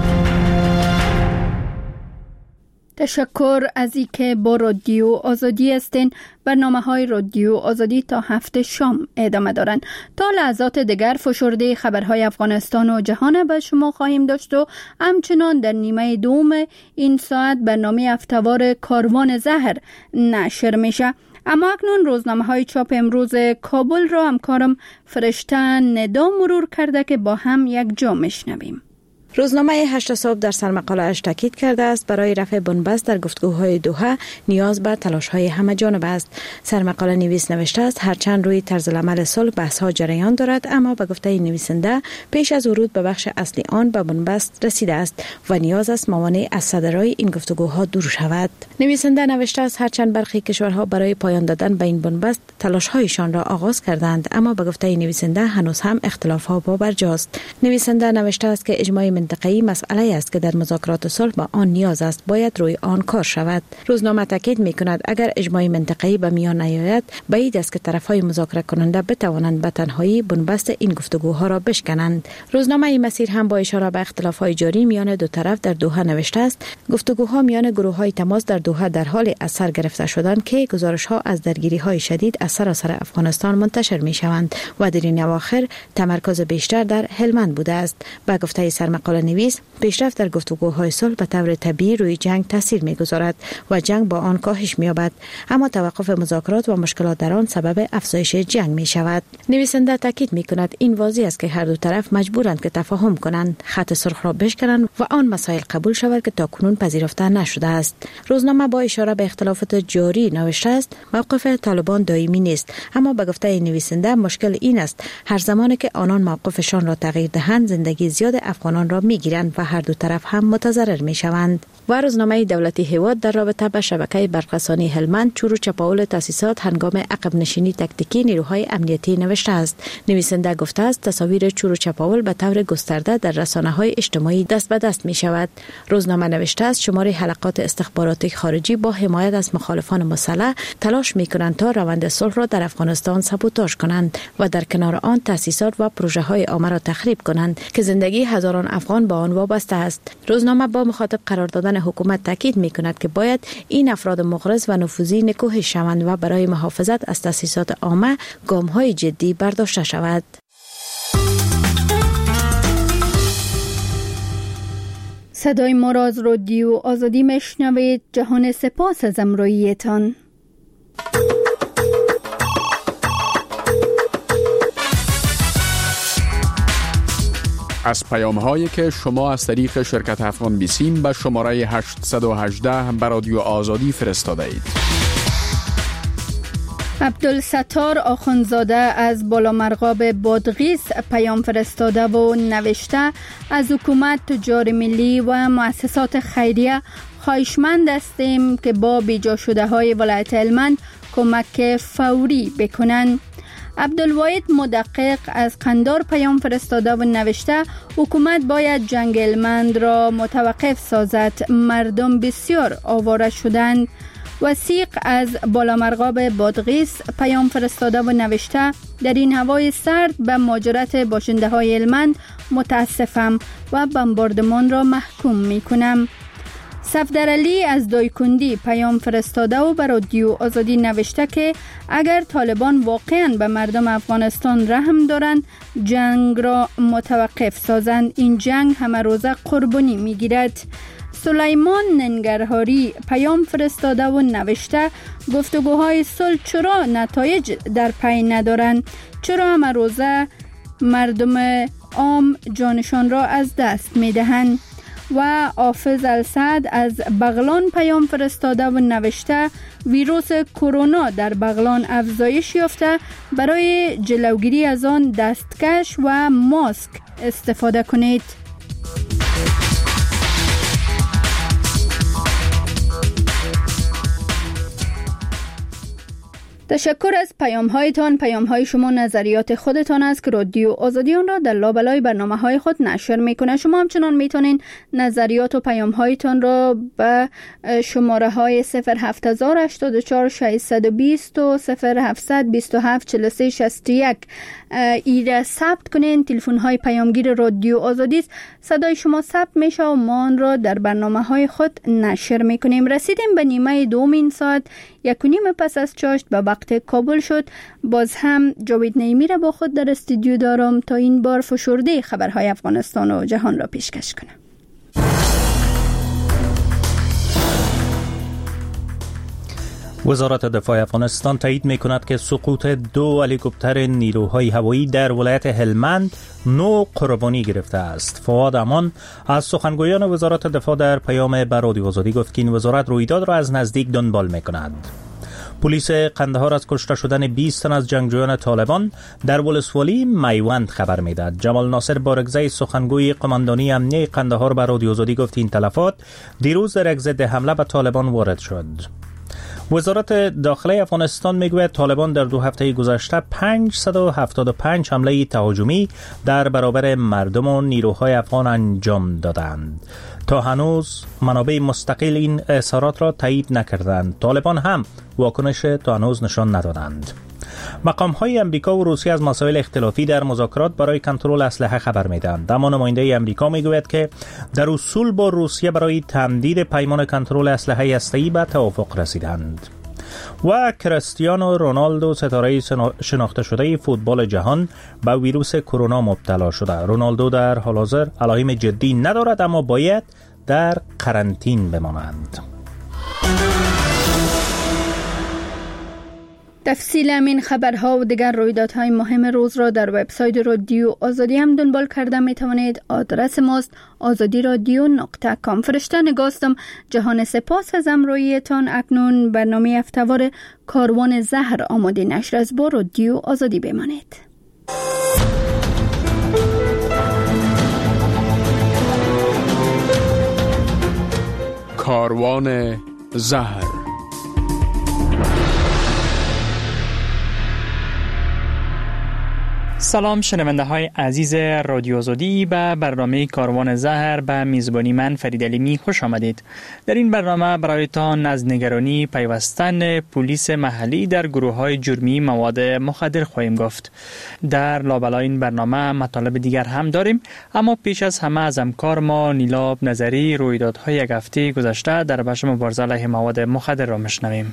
تشکر از اینکه با رادیو آزادی هستین. برنامه های رادیو آزادی تا هفت شام ادامه دارند. تا لحظات دیگر فشرده خبرهای افغانستان و جهان به شما خواهیم داشت و همچنان در نیمه دوم این ساعت برنامه هفته‌وار کاروان زهر نشر میشه. اما اکنون روزنامه های چاپ امروز کابل را همکارم فرشته ندا مرور کرده که با هم یک جا میشنویم. روزنامه هشت صبح در سرمقاله اش تاکید کرده است برای رفع بنبست در گفتگوهای دوحه نیاز به تلاش‌های همه جانبه است. سرمقاله نویس نوشته است هرچند روی طرز العمل صلح بحث‌ها جریان دارد، اما به گفته نویسنده پیش از ورود به بخش اصلی آن به بنبست رسیده است و نیاز است موانع از صدرای این گفتگوها دور شود. نویسنده نوشته است هرچند برخی کشورها برای پایان دادن به این بنبست تلاش‌هایشان را آغاز کردند، اما به گفته نویسنده هنوز هم اختلاف‌ها پابرجاست. نویسنده نوشته است که اجماع منطقه‌ای مسئله است که در مذاکرات صلح به آن نیاز است، باید روی آن کار شود. روزنامه تاکید می‌کند اگر اجماع منطقه‌ای به میان نیاید، بعید است که طرف‌های مذاکره کننده بتوانند به تنهایی بنبست این گفتگوها را بشکنند. روزنامه این مسیر هم با اشاره به اختلاف‌های جاری میان دو طرف در دوحه نوشته است گفتگوها میان گروه‌های تماس در دوحه در حال از سر گرفته شدن که گزارش‌ها از درگیری‌های شدید از سراسر افغانستان منتشر می‌شوند و در این اواخر تمرکز بیشتر در هلمند بوده است. به گفته سرمقاله نویس پیشرفت در گفتگوهای صلح به طور طبیعی روی جنگ تاثیر می‌گذارد و جنگ با آن کاهش می‌یابد، اما توقف مذاکرات و مشکلات در آن سبب افزایش جنگ می‌شود. نویسنده تاکید می‌کند این واضح است که هر دو طرف مجبورند که تفاهم کنند، خط سرخ را بشکنند و آن مسائل قبول شود که تاکنون پذیرفته نشده است. روزنامه با اشاره به اختلافات جاری نوشته است موقف طالبان دائمی نیست، اما به گفته نویسنده مشکل این است هر زمانی که آنان موقفشان را تغییر دهند زندگی زیاد افغانان را می‌گیرند و هر دو طرف هم متضرر می‌شوند. و روزنامه دولتی هیواد در رابطه با شبکه برقرسانی هلمند چور و چپاول تاسیسات هنگام عقب نشینی تکتیکی نیروهای امنیتی نوشته است. نویسنده گفته است تصاویر چور و چپاول به طور گسترده در رسانه‌های اجتماعی دست به دست می‌شود. روزنامه نوشته است شمار حلقات استخباراتی خارجی با حمایت از مخالفان مسلح تلاش می‌کنند تا روند صلح را در افغانستان سابوتاژ کنند و در کنار آن تاسیسات و پروژه‌های عامه را تخریب کنند که زندگی هزاران افغان با آن وابسته است. روزنامه با مخاطب قرار دادن حکومت تاکید می‌کند که باید این افراد مغرض و نفوذی نکوهش شوند و برای محافظت از تاسیسات عامه گام‌های جدی برداشته شود. صدای ما را از رادیو آزادی میشنوید. جهان سپاس از همراهیتان. از پیام هایی که شما از طریق شرکت افغان بیسیم به شماره هشت یک هشت به رادیو آزادی فرستاده اید. عبدالستار آخوندزاده از بالامرغاب بادغیس پیام فرستاده و نوشته از حکومت، تجار ملی و مؤسسات خیریه خواهشمند هستیم که با بیجا شده های ولایت هلمند کمک فوری بکنند. عبدالواحد مدقق از قندار پیام فرستاده و نوشته حکومت باید جنگ هلمند را متوقف سازد، مردم بسیار آواره شدند. وثیق از بالامرغاب بادغیس پیام فرستاده و نوشته در این هوای سرد به مهاجرت باشنده های هلمند متاسفم و بمباردمان را محکوم می کنم. صفدرعلی از دایکندی پیام فرستاده و به رادیو آزادی نوشته که اگر طالبان واقعا به مردم افغانستان رحم دارند جنگ را متوقف سازند، این جنگ همه روزه قربانی می گیرد. سلیمان ننگرهاری پیام فرستاده و نوشته گفتگوهای صلح چرا نتایج در پی ندارند؟ چرا همه روزه مردم عام جانشان را از دست می دهند؟ و حافظ السعد از بغلان پیام فرستاده و نوشته ویروس کرونا در بغلان افزایش یافته، برای جلوگیری از آن دستکش و ماسک استفاده کنید. تشکر از پیام هایتان. پیام های شما نظریات خودتان است که رادیو آزادی آن را در لابلای برنامه های خود نشر میکنه. شما همچنان میتونین نظریات و پیام هایتان را به شماره های صفر هفت هزار هشتاد و چهار ششصد و بیست و صفر هفتصد و بیست و هفت چهل و سه شصت و یک ایره ثبت کنین. تلفن های پیامگیر رادیو آزادی است. صدای شما ثبت میشه و ما آن را در برنامه های خود نشر میکنیم. رسیدیم به نیمه دوم این ساعت، یک و نیم پس از چاشت به وقت کابل شد. باز هم جاوید نعیمی را با خود در استودیو دارم تا این بار فشرده خبرهای افغانستان و جهان را پیشکش کنم. وزارت دفاع افغانستان تایید می‌کند که سقوط دو هلیکوپتر نیروهای هوایی در ولایت هلمند نو قربانی گرفته است. فواد امان از سخنگویان وزارت دفاع در پیام به رادیو آزادی گفت که این وزارت رویداد را از نزدیک دنبال می‌کند. پلیس قندهار از کشته شدن بیست تن از جنگجویان طالبان در ولسوالی میوند خبر می‌دهد. جمال ناصر بارگزی سخنگوی قماندانی امنیه قندهار به رادیو آزادی گفت این تلفات دیروز در یک ضد حمله به طالبان وارد شد. وزارت داخلی افغانستان میگوید طالبان در دو هفته گذشته پانصد و هفتاد و پنج حمله تهاجمی در برابر مردم و نیروهای افغان انجام دادند. تا هنوز منابع مستقل این اظهارات را تایید نکردند. طالبان هم واکنش تا هنوز نشان ندادند. مقام‌های امریکا و روسیه از مسائل اختلافی در مذاکرات برای کنترل اسلحه خبر می‌دهند. اما نماینده امریکا می‌گوید که در اصول با روسیه برای تمدید پیمان کنترل اسلحه هسته‌ای به توافق رسیدند. و کریستیانو رونالدو ستاره شناخته شده فوتبال جهان به ویروس کرونا مبتلا شده. رونالدو در حال حاضر علائم جدی ندارد اما باید در قرنطینه بماند. تفصیل همین خبرها و دیگر رویدادهای مهم روز را در وبسایت رادیو آزادی هم دنبال کرده می توانید. آدرس ماست آزادی رادیو نقطه کام. فرشته نگاستم. جهان سپاس از همراهیتان. اکنون برنامه هفته‌وار کاروان زهر آماده نشر از با رادیو آزادی بمانید. کاروان زهر. سلام شنونده های عزیز رادیو آزادی، به برنامه کاروان زهر به میزبانی من فرید علیمی خوش آمدید. در این برنامه برایتان از نگرانی پیوستن پلیس محلی در گروه های جرمی مواد مخدر خواهیم گفت. در لابلای این برنامه مطالب دیگر هم داریم، اما پیش از همه از همکار ما نیلاب نظری رویدادهای یک هفته گذشته در بخش مبارزه علیه مواد مخدر را میشنویم.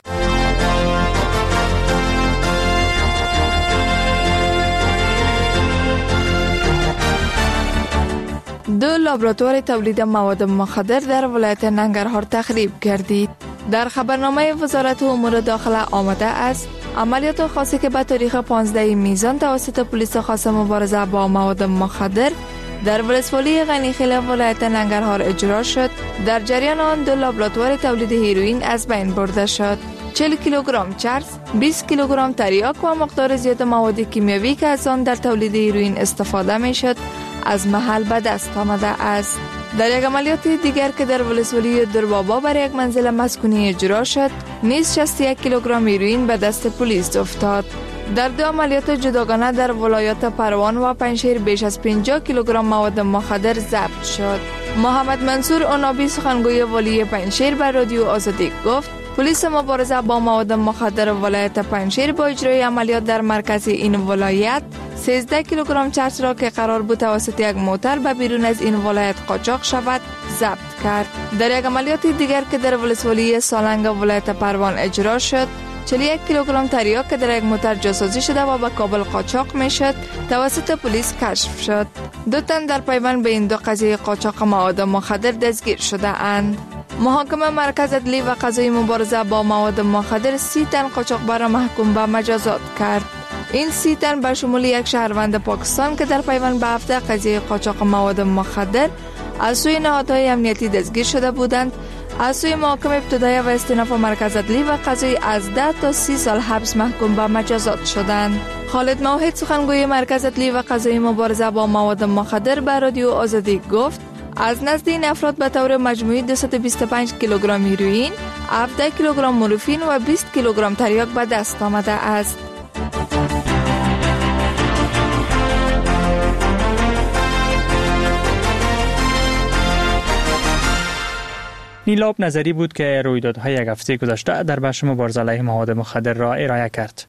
دو لابراتوار تولید مواد مخدر در ولایت ننگرهار تخریب گردید. در خبرنامه وزارت امور داخله آمده است عملیات خاصی که به تاریخ پانزده میزان توسط پلیس خاص مبارزه با مواد مخدر در ولسوالی غنیخیل ولایت ننگرهار اجرا شد. در جریان آن دو لابراتوار تولید هیروئین از بین برده شد. چهل کیلوگرم چرس، بیست کیلوگرم تریاک و مقدار زیاد مواد کیمیاوی که از آن در تولید هیروئین استفاده می شد از محل به دست آمده است. در یک عملیات دیگر که در ولسوالی دربابا بر یک منزل مسکونی اجرا شد، نیز شصت و یک کیلوگرم هیروئین به دست پلیس افتاد. در دو عملیات جداگانه در ولایات پروان و پنجشیر بیش از پنجاه کیلوگرم مواد مخدر ضبط شد. محمد منصور عنابی سخنگوی والی پنجشیر به رادیو آزادی گفت پلیس مبارزه با مواد مخدر ولایت پنجشیر با اجرای عملیات در مرکز این ولایت سیزده کیلوگرم چرس را که قرار بود توسط یک موتر به بیرون از این ولایت قاچاق شود ضبط کرد. در یک عملیات دیگر که در ولسوالی سالنگ ولایت پروان اجرا شد، چهل و یک کیلوگرم تریاک که در یک موتر جاسازی شده و به کابل قاچاق میشد توسط پلیس کشف شد. دو تن در پیوند به این دو قضیه قاچاق مواد مخدر دستگیر شده اند. محاکمه مرکز عدلی و قضایی مبارزه با مواد مخدر سی تن قاچاقبر را محکوم به مجازات کرد. این سی تن به شمول یک شهروند پاکستان که در پیوند به هفته قضیه قاچاق مواد مخدر از سوی نهادهای امنیتی دستگیر شده بودند، از سوی محاکمه ابتدایی و استئناف مرکز عدلی و قضایی از ده تا سی سال حبس محکوم به مجازات شدند. خالد موحد سخنگوی مرکز عدلی و قضایی مبارزه با مواد مخدر به رادیو آزادی گفت از نزد این افراد به طور مجموعی دویست و بیست و پنج کیلوگرم هیروئین، هفده کیلوگرم مورفین و بیست کیلوگرم تریاک به دست آمده است. نیلاب نظری بود که رویدادهای یک هفته گذشته در بخش مبارزه علیه مواد مخدر را ارائه کرد.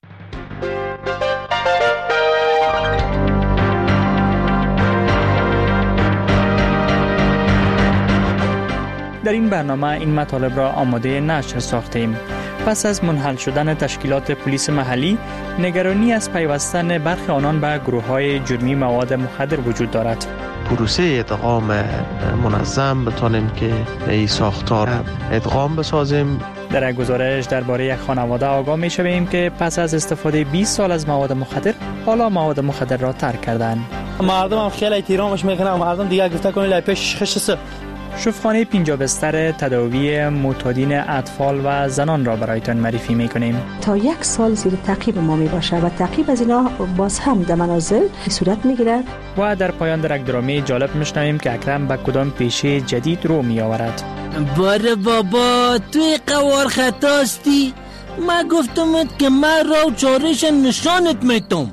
در این برنامه این مطالب را آماده نشر ساختیم. پس از منحل شدن تشکیلات پلیس محلی، نگرانی از پیوستن برخی آنان به گروه‌های جرمی مواد مخدر وجود دارد. پروسه ادغام منظم بتانیم که این ساختار ادغام بسازیم. در یک گزارش درباره یک خانواده آگاه می شویم که پس از استفاده بیست سال از مواد مخدر، حالا مواد مخدر را ترک کردند. مردم هم خیلی احترامش میکنن، مردم دیگه گفته کنه لای پیش خشسته. شفاخانه پنجاه بستر تداوی معتادین اطفال و زنان را برایتان معرفی میکنیم. تا یک سال زیر تعقیب ما می باشه و تعقیب از اینا باز هم در منازل صورت میگیرد. و در پایان در یک درامه جالب میشنویم که اکرم به کدام پیشه جدید رو می آورد. باره بابا توی قوار خطاستی، ما گفتمت که من را چارش نشانت میتم.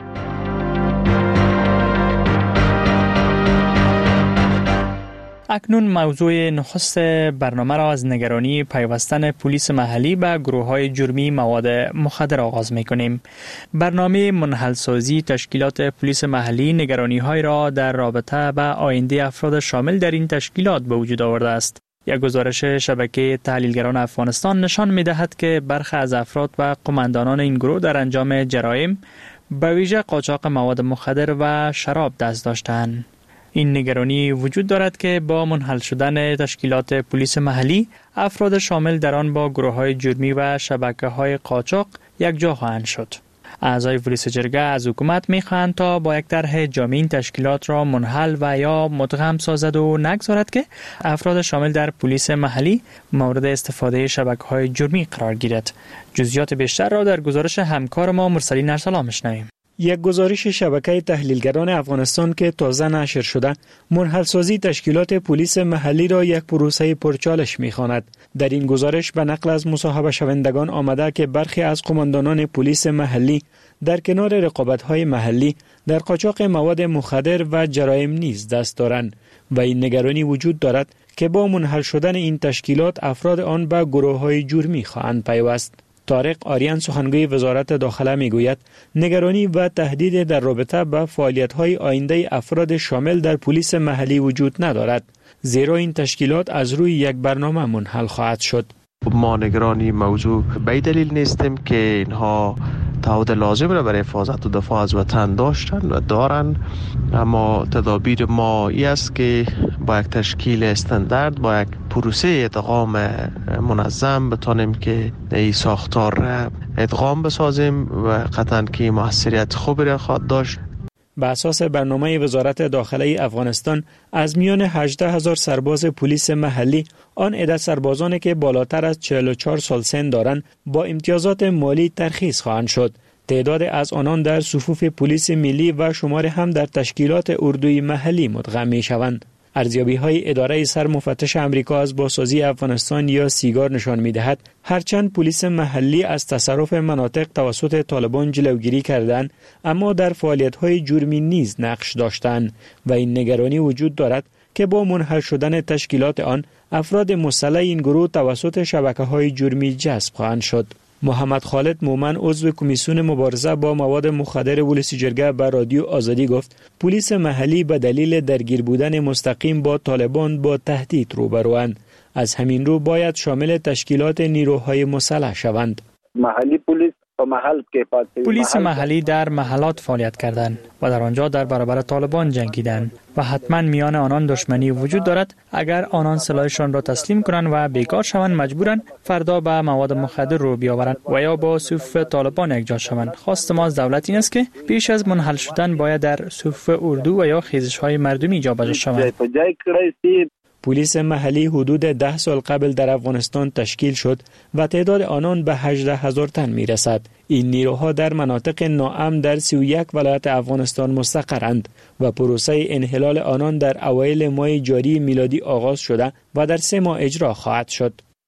اکنون موضوع نخست برنامه را از نگرانی پیوستن پلیس محلی به گروه‌های جرمی مواد مخدر آغاز می‌کنیم. برنامه منحل‌سازی تشکیلات پلیس محلی نگرانی‌های را در رابطه با آینده افراد شامل در این تشکیلات به وجود آورده است. یک گزارش شبکه تحلیلگران افغانستان نشان می‌دهد که برخی از افراد و قماندانان این گروه در انجام جرایم به ویژه قاچاق مواد مخدر و شراب دست داشتند. این نگرانی وجود دارد که با منحل شدن تشکیلات پلیس محلی، افراد شامل در آن با گروه‌های جرمی و شبکه‌های قاچاق یک جا خواهند شد. اعضای پلیس جرگه از حکومت می‌خواهند تا با یک طرح جامع این تشکیلات را منحل و یا مدغم سازد و نگذارد که افراد شامل در پلیس محلی مورد استفاده شبکه‌های جرمی قرار گیرد. جزئیات بیشتر را در گزارش همکار ما مرسلین ارسلان می‌شنویم. یک گزارش شبکه تحلیلگران افغانستان که تازه نشر شده، منحل‌سازی تشکیلات پلیس محلی را یک پروسه پرچالش می‌خواند. در این گزارش به نقل از مصاحبه شوندگان آمده که برخی از قماندانان پلیس محلی در کنار رقابت‌های محلی در قاچاق مواد مخدر و جرایم نیز دست دارند و این نگرانی وجود دارد که با منحل شدن این تشکیلات افراد آن به گروه‌های جرمی خواهند پیوست. طارق آریان سخنگوی وزارت داخله میگوید نگرانی و تهدید در رابطه با فعالیت‌های آینده افراد شامل در پلیس محلی وجود ندارد، زیرا این تشکیلات از روی یک برنامه منحل خواهد شد. ما نگرانی موضوع به دلیل نیستیم که اینها تعهد لازم را برای حفاظت و دفاع از وطن داشتن و دارن، اما تدابیر ما ای است که با یک تشکیل استاندارد، با یک پروسه ادغام منظم بتانیم که این ساختار را ادغام بسازیم و قطعاً که موثریت خوبی را خواهد داشت. به اساس برنامه وزارت داخله افغانستان، از میان هجده هزار سرباز پلیس محلی، آن عدد سربازانی که بالاتر از چهل و چهار سال سن دارند با امتیازات مالی ترخیص خواهند شد. تعداد از آنان در صفوف پلیس ملی و شمار هم در تشکیلات اردوی محلی مدغم می شوند. ارزیابی‌های اداره سرمفتش امریکا از بازسازی افغانستان یا سیگار نشان می‌دهد هرچند پلیس محلی از تصرف مناطق توسط طالبان جلوگیری کردند، اما در فعالیت‌های جرمی نیز نقش داشتند و این نگرانی وجود دارد که با منحل شدن تشکیلات آن افراد مسلح این گروه توسط شبکه‌های جرمی جذب خواهند شد. محمد خالد مومن عضو کمیسیون مبارزه با مواد مخدر ولسی جرگه به رادیو آزادی گفت پلیس محلی به دلیل درگیر بودن مستقیم با طالبان با تهدید روبروند. از همین رو باید شامل تشکیلات نیروهای مسلح شوند. محلی پلیس محل که پلیس محلی در محلات فعالیت کردند و در آنجا در برابر طالبان جنگیدند و حتما میان آنان دشمنی وجود دارد. اگر آنان سلاحشان را تسلیم کنند و بیکار شوند مجبورند فردا به مواد مخدر رو بیاورند و یا با صفوف طالبان یکجا شوند. خواست ما از دولت این است که پیش از منحل شدن باید در صفوف اردو و یا خیزش‌های مردمی جابجا شوند. پلیس محلی حدود ده سال قبل در افغانستان تشکیل شد و تعداد آنان به هجده هزار تن می رسد. این نیروها در مناطق ناامن در سی و یک ولایت افغانستان مستقرند و پروسه انحلال آنان در اوایل ماه جاری میلادی آغاز شده و در سه ماه اجرا خواهد شد.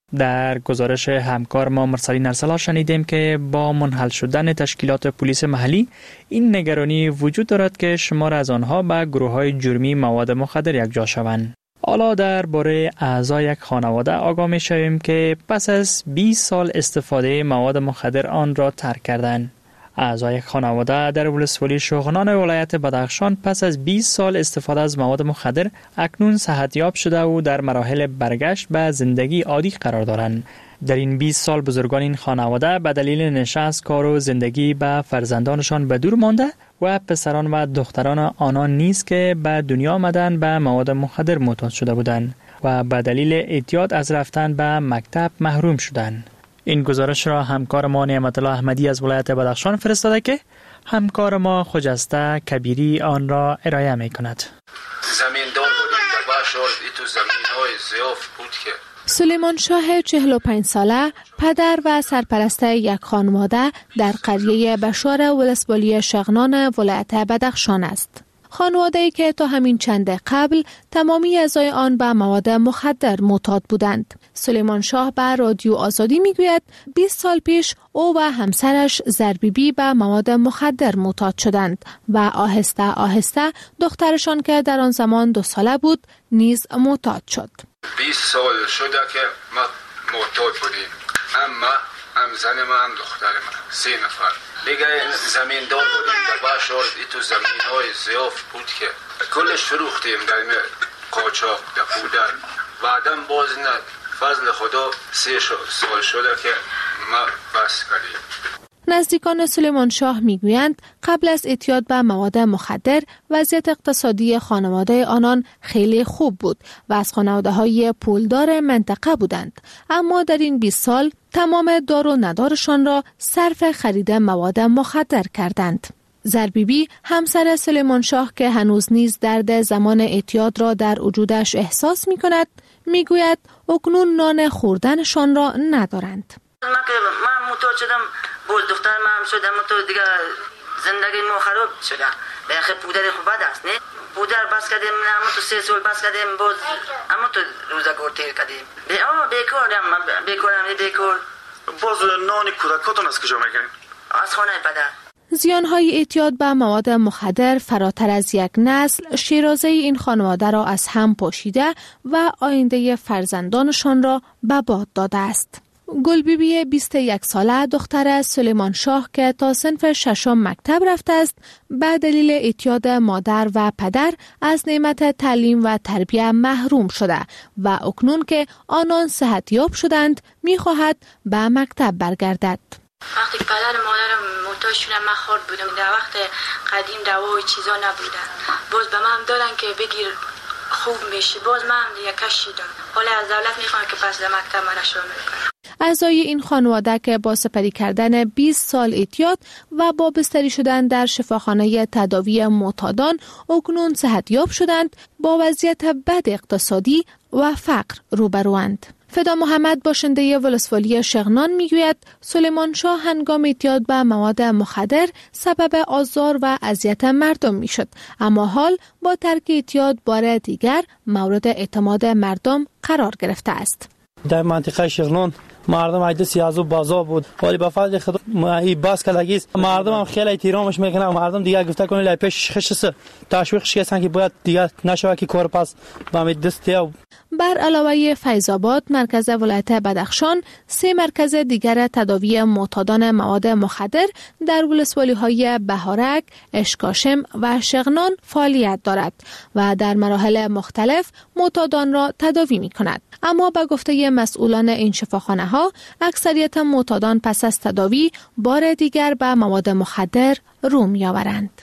در گزارش همکار ما مرسلین ارسلا شنیدیم که با منحل شدن تشکیلات پلیس محلی این نگرانی وجود دارد که شمار از آنها به گروه‌های جرمی مواد مخدر یکجا شوند. حالا درباره اعضای یک خانواده آگاه می‌شویم که پس از بیست سال استفاده مواد مخدر آن را ترک کردند. اعضای خانواده در ولسوالی شغنان ولایت بدخشان پس از بیست سال استفاده از مواد مخدر اکنون صحتیاب شده و در مراحل برگشت به زندگی عادی قرار دارند. در این بیست سال بزرگان این خانواده به دلیل نشست کار و زندگی به فرزندانشان به دور مانده و پسران و دختران آنان نیز که به دنیا آمدن به مواد مخدر معتاد شده بودند و به دلیل اعتیاد از رفتن به مکتب محروم شدند. این گزارش را همکار ما نعمت الله احمدی از ولایت بدخشان فرستاده که همکار ما خجسته کبیری آن را ارائه می کند. زمیندار بودیم در باشور تو زمین‌های زیاف بود که سلیمان شاه چهل و پنج ساله پدر و سرپرست یک خانواده در قریه بشار ولسوالی شغنان ولایت بدخشان است. خانواده‌ای که تا همین چند قبل تمامی اعضای آن به مواد مخدر معتاد بودند. سلیمان شاه به رادیو آزادی میگوید بیست سال پیش او و همسرش زربیبی به مواد مخدر معتاد شدند و آهسته آهسته دخترشان که در آن زمان دو ساله بود نیز معتاد شد. بیست سال شده که ما معتاد بودیم. اما هم زن ما هم دختر ما سه نفر دیگه زمیندار بودیم در باشور تو زمین های زیاف بود که کلش فروختیم در قاچاق در پودر بعدم باز نه فضل خدا سه سال شده که ما بس کردیم. نزدیکان سلیمان شاه میگویند قبل از اعتیاد به مواد مخدر وضعیت اقتصادی خانواده آنان خیلی خوب بود و از خانواده‌های پولدار منطقه بودند، اما در این بیست سال تمام دار و ندارشان را صرف خرید مواد مخدر کردند. زربیبی همسر سلیمان شاه که هنوز نیز درد زمان اعتیاد را در وجودش احساس می کند می گوید اکنون نان خوردنشان را ندارند. من که من معتاد شدم بود دختر من شدم تو دیگه زندگی ما خراب شده به خیلی پودر خوب است نه پودر بس کردیم اما تو سه سال بس کردیم باز اما تو روزگار تیر کردیم به آه بیکارم بیکارم بیکار باز نان کودکاتون از کجا میگیرین از خانه پدر. زیانهای اعتیاد به مواد مخدر فراتر از یک نسل شیرازه این خانواده را از هم پاشیده و آینده فرزندانشان را به باد داده است. گلبیبی بیست و یک ساله دختر سلیمان شاه که تا صنف ششم مکتب رفته است به دلیل اعتیاد مادر و پدر از نعمت تعلیم و تربیت محروم شده و اکنون که آنان صحتیاب شدند می‌خواهد به مکتب برگردد. وقتی پدر مادرم معتاد شدن من خورد بودم در وقت قدیم دوا و چیزا نبودن باز به من دادن که بگیر خوب میشی باز من دیگه کشیدم حالا از دولت میخوام که پس در مکتب من شامل کنم. اعضای این خانواده که با سپری کردن بیست سال اعتیاد و با بستری شدن در شفاخانه تداوی معتادان اکنون صحتیاب شدند با وضعیت بد اقتصادی و فقر روبروند. فدا محمد باشنده ولسوالی شغنان میگوید سلیمان شاه هنگام اعتیاد به مواد مخدر سبب آزار و اذیت مردم میشد، اما حال با ترک اعتیاد بار دیگر مورد اعتماد مردم قرار گرفته است. در منطقه شغنان مردم عید سیازو بازا بود ولی به فضل خدا این باز کلاگیست مردم هم خیلی احترامش میکنن مردم دیگه گفته کنه لای پیش خشس تشویقش کسان که باید دیگه نشوه که کار پس با می دسته. بر علاوه فیض آباد مرکز ولایت بدخشان سه مرکز دیگر تداوی معتادان مواد مخدر در ولسوالی های بهارک، اشکاشم و شغنان فعالیت دارد و در مراحل مختلف معتادان را تداوی می کند. اما به گفته مسئولان این شفاخانه ها اکثریت معتادان پس از تداوی بار دیگر به مواد مخدر رو می آورند.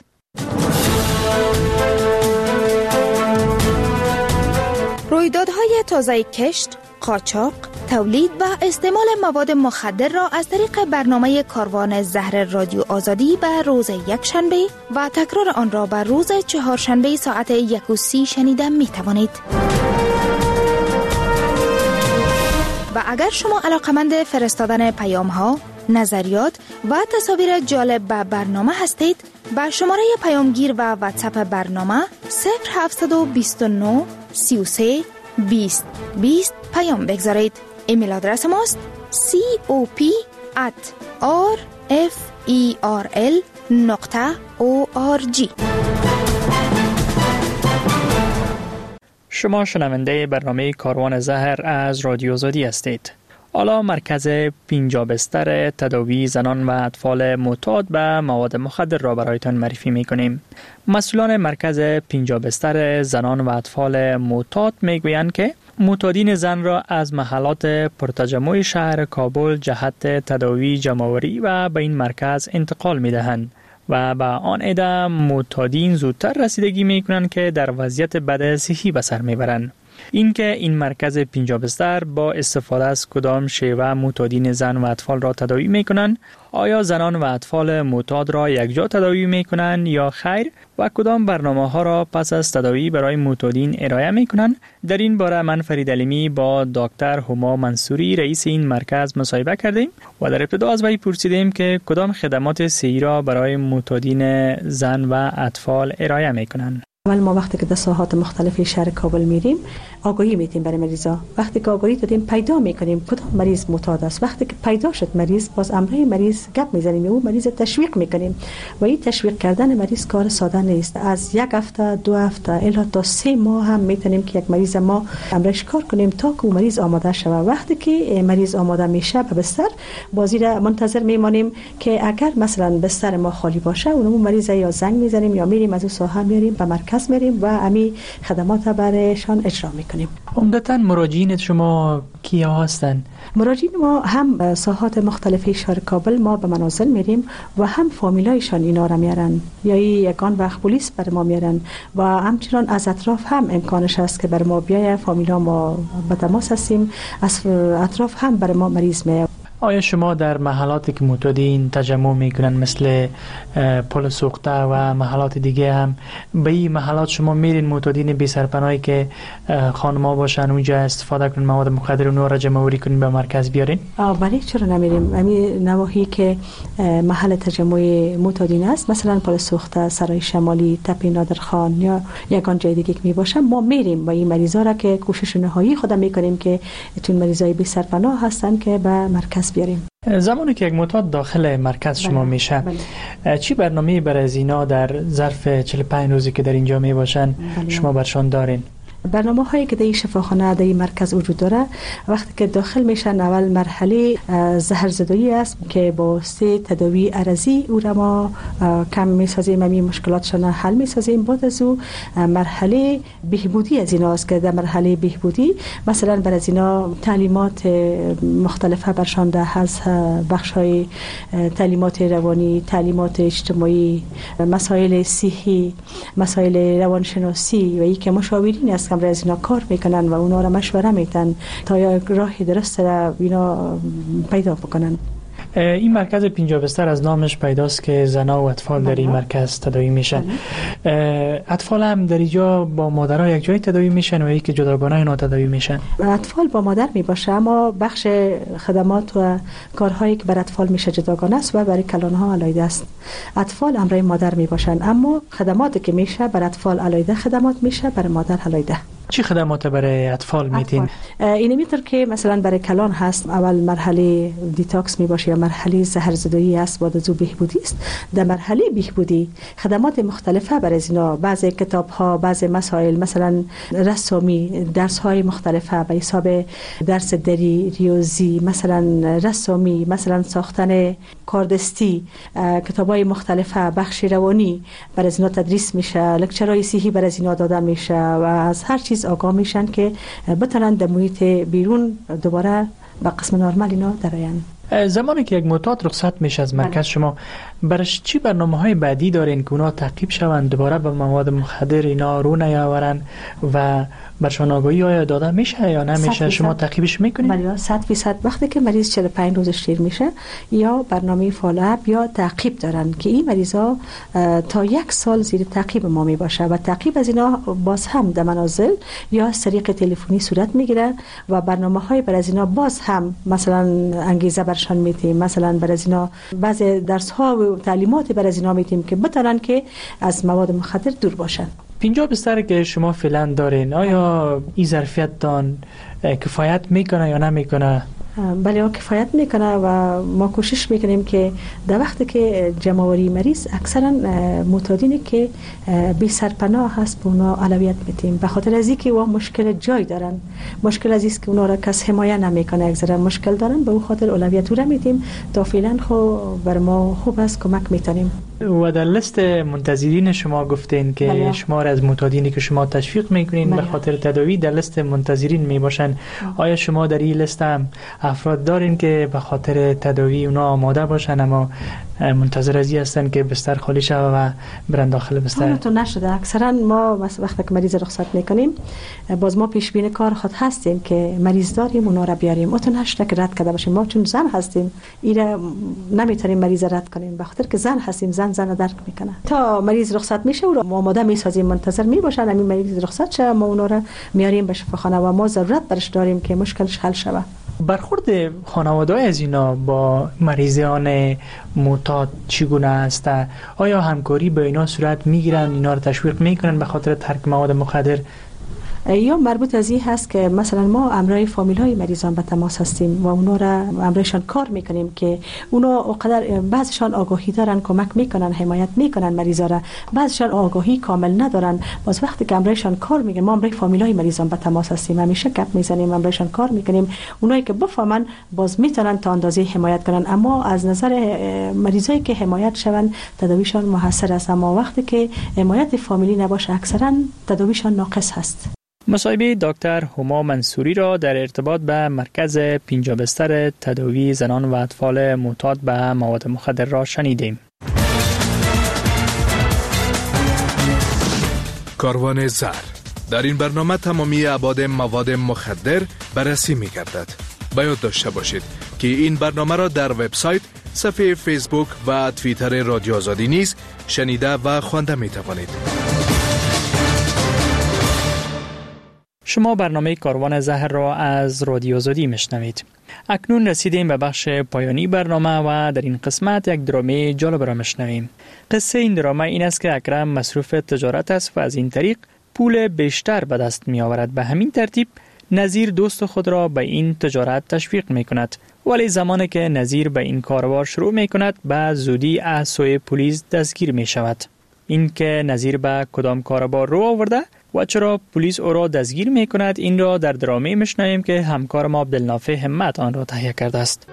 رویدادهای تازه کشت، قاچاق، تولید و استعمال مواد مخدر را از طریق برنامه کاروان زهر رادیو آزادی به روز یکشنبه و تکرار آن را به روز چهارشنبه ساعت یک و سی شنیده می توانید. و اگر شما علاقمند فرستادن پیام ها، نظریات و تصاویر جالب به برنامه هستید، با شماره پیامگیر و واتساپ برنامه صفر هفت دو نه سه سه بیست بیست پیام بگذارید. ایمیل آدرس ماست cop at rferl نقطه org. شما شنونده برنامه کاروان زهر از رادیو آزادی هستید. حالا مرکز پنجاه بستر تداوی زنان و اطفال معتاد به مواد مخدر را برایتان معرفی می‌کنیم. مسئولان مرکز پنجاه بستر زنان و اطفال معتاد می‌گویند که معتادین زن را از محلات پرتجمع شهر کابل جهت تداوی جمع‌آوری و به این مرکز انتقال می‌دهند و به آن عده معتادین زودتر رسیدگی می‌کنند که در وضعیت بد صحی به سر می‌برند. اینکه این مرکز پنجاه بستر با استفاده از کدام شیوه معتادین زن و اطفال را تداوی میکنند، آیا زنان و اطفال معتاد را یکجا تداوی میکنند یا خیر، و کدام برنامه ها را پس از تداوی برای معتادین ارائه میکنند، در این باره من فرید علیمی با دکتر هما منصوری رئیس این مرکز مصاحبه کردیم و در ابتدا از وی پرسیدیم که کدام خدمات صحی را برای معتادین زن و اطفال ارائه میکنند. اول ما وقتی که در ساحات مختلف شهر کابل میریم آگاهی میدیم برای مریضا. وقتی که آگاهی دادیم پیدا میکنیم کدام مریض معتاد است. وقتی که پیدا شد مریض، باز امره مریض گپ میزنیم، او مریض تشویق میکنیم و این تشویق کردن مریض کار ساده نیست. از یک هفته، دو هفته الی تا سه ماه هم میتونیم که یک مریض ما امرش کار کنیم تا که او مریض آماده شوه. وقتی که مریض آماده میشه به بستر، بازی را منتظر میمانیم که اگر مثلا بستر ما خالی باشه اون مریض یا زنگ میزنیم یا میریم از اون ساحه میاریم به مرکز میریم و امی خدمات برایشان اجرا میکنیم. عمدتاً مراجعین شما کیا هستند؟ مراجعین ما هم ساحات مختلف شهر کابل ما به منازل میریم و هم فامیلایشان اینا را میارن یا یگان وقت پلیس بر ما میارن و همچنان از اطراف هم امکانش هست که بر ما بیای فامیلا ما به تماس هستیم، از اطراف هم بر ما مریض میاد. آیا شما در محلاتی که معتادین تجمع میکنن مثل پل سوخته و محلات دیگه هم به این محلات شما میرین معتادین بی سرپناهی که خانم‌ها باشن اونجا استفاده کنن مواد مخدر اونها را جمع‌آوری کنین به مرکز بیارین؟ بله، چرا نمیریم؟ همین نواحی که محل تجمع معتادین است، مثلا پل سوخته، سرای شمالی، تپه نادرخان یا یگان جای دیگه که میباشن، ما میریم با این مریضا را که کوشش نهایی خودم میکنیم که چون مریضای بی سرپناه هستن که به مرکز بیاریم. زمانی که یک معتاد داخل مرکز شما بله. میشه بله. چی برنامه‌ای برای از اینا در ظرف چهل و پنج روزی که در اینجا می باشن بله. شما برشان دارین؟ برنامه هایی که در این شفاخانه در این مرکز وجود داره، وقتی که داخل میشن اول مرحله زهرزدایی است که با سه تداوی عرضی او را ما کم میسازیم، همین مشکلاتشان حل میسازیم. بعد از او مرحله بهبودی از اینا است که در مرحله بهبودی مثلا بر از اینا تعلیمات مختلفه برشان ده از بخش های تعلیمات روانی، تعلیمات اجتماعی، مسائل صحی، مسائل روانشناسی و ای که مشاورین است که از اینا کار میکنن و اونا را مشوره میتن تا یا راه درست را اینا پیدا بکنن. این مرکز پنجاه بستر از نامش پیداست که زنا و اطفال در این مرکز تداوی میشن. اطفال هم در اینجا با مادرها یک جای تداوی میشن و یکی جداگانه اینا تداوی میشن؟ اطفال با مادر میباشه، اما بخش خدمات و کارهایی که بر اطفال میشه جداگانه است و برای کلانها علیده است. اطفال امرای مادر میباشن، اما خدماتی که میشه بر اطفال علیده خدمات میشه بر مادر علیده. چی خدمات برای اطفال میتین؟ اینه میتر که مثلا برای کلان هست، اول مرحله دیتاکس میباشه یا مرحله زهرزدایی است، بعد از او بهبودی است. در مرحله بهبودی خدمات مختلفه برای اینا، بعضی کتاب ها، بعضی مسائل، مثلا رسمی، درس های مختلفه به حساب درس دری، ریاضی، مثلا رسمی، مثلا ساختن کاردستی، کتاب های مختلفه، بخش روانی برای اینا تدریس میشه، لکچرهای صحی برای اینا داده میشه و از هر چیز آگاه میشن که بتونن در محیط بیرون دوباره به قسم نرمال اینا درآیند. زمانی که یک معتاد رخصت میشه از مرکز شما، برش چی برنامه‌های بعدی دارین که اونا تعقیب شوند دوباره به مواد مخدر اینا رو نیاورن و برشان آگاهی آیا داده میشه یا نمیشه؟ شما تعقیبش میکنید؟ بله صد فیصد. وقتی که مریض چهل و پنج روزش تیر میشه یا برنامه فالوآپ یا تعقیب دارن که این مریضا تا یک سال زیر تعقیب ما می باشه و تعقیب از اینا باز هم در منازل یا از طریق تلفنی صورت میگیره و برنامه های بر از اینا باز هم مثلا انگیزه برشان میتیم، مثلا بر از اینا بعض درس ها و تعلیمات بر از اینا میتیم که بتونن که از مواد مخدر دور باشن. پنجاه بستر که شما فعلا دارین آیا این ظرفیتتان کفایت میکنه یا نمیکنه؟ بله کفایت میکنه و ما کوشش میکنیم که در وقتی که جمع‌آوری مریض اکثرا معتادینی که بی سرپناه هست به اونا اولویت میدیم به خاطر از اینکه اون مشکل جای دارن، مشکل از است که اونا را کس حمایت نمیکنه، اکثرا مشکل دارن به اون خاطر اولویت رو میدیم تا فعلا خو بر ما خوب است کمک میتونیم. و در لیست منتظرین شما گفتین که بله. شمار از معتادینی که شما تشویق میکنین بله. به خاطر تداوی در لیست منتظرین میباشن. آیا شما در این لیست هم افراد دارین که به خاطر تداوی اونا آماده باشن اما منتظر ازی هستن که بستر خالی شوه و برن داخل بستر؟ اون تو نشده. اکثرا ما وقتی که مریض رخصت میکنیم باز ما پیش بین کار خود هستیم که مریض داریم اونا را بیاریم. اون تو نشده که رد کرده باشیم. ما چون زن هستیم ایره نمیتونیم مریض رد کنیم به خاطر که زن هستیم، زن زن درک میکنه. تا مریض رخصت میشه او را آماده میسازیم، منتظر میباشن همین مریض رخصت شه ما اونا را میاریم به شفاخانه و ما ضرورت برش داریم که مشکلش حل شه. برخورد خانواده‌های از اینا با مریضان معتاد چگونه است؟ آیا همکاری با اینا صورت میگیرن، اینا رو تشویق میکنن به خاطر ترک مواد مخدر؟ یا مربوط از این هست که مثلا ما امرای فامیل های مریضان به تماس هستیم و اونا را امرایشان کار میکنیم که اونا اقدر بعضشان آگاهی دارن کمک میکنن حمایت میکنن مریضا را، بعضشان آگاهی کامل ندارن. باز وقتی که امرایشان کار میکنن ما امرای فامیل های مریضان به تماس هستیم، همیشه گپ میزنیم، امرایشان کار میکنیم. اونایی که بفهمن باز میتونن تا اندازه حمایت کنن، اما از نظر مریضایی که حمایت شون تداویشان موثر است، اما وقتی که حمایت فامیلی نباشه اکثرا تداویشان ناقص هست. مصاحبه دکتر هما منصوری را در ارتباط به مرکز پنجاه بستر تداوی زنان و اطفال معتاد به مواد مخدر را شنیدیم. کاروان زهر. در این برنامه تمامی ابعاد مواد مخدر بررسی می گردد. به یاد داشته باشید که این برنامه را در وبسایت، صفحه فیسبوک و توییتر رادیو آزادی نیز شنیده و خوانده می توانید. شما برنامه کاروان زهر را از رادیو آزادی میشنوید. اکنون رسیدیم به بخش پایانی برنامه و در این قسمت یک درامه جالب را میشنویم. قصه این درامه این است که اکرم مصروف تجارت است و از این طریق پول بیشتر به دست می آورد. به همین ترتیب نظیر دوست خود را به این تجارت تشویق می کند. ولی زمانی که نظیر به این کاروبار شروع می کند به زودی از سوی پلیس دستگیر می شود. این که نظیر به کدام کاروبار رو آورده و چرا پلیس او را دستگیر می کند این را در درامه میشنویم که همکار ما عبدالنافع همت آن را تهیه کرده است.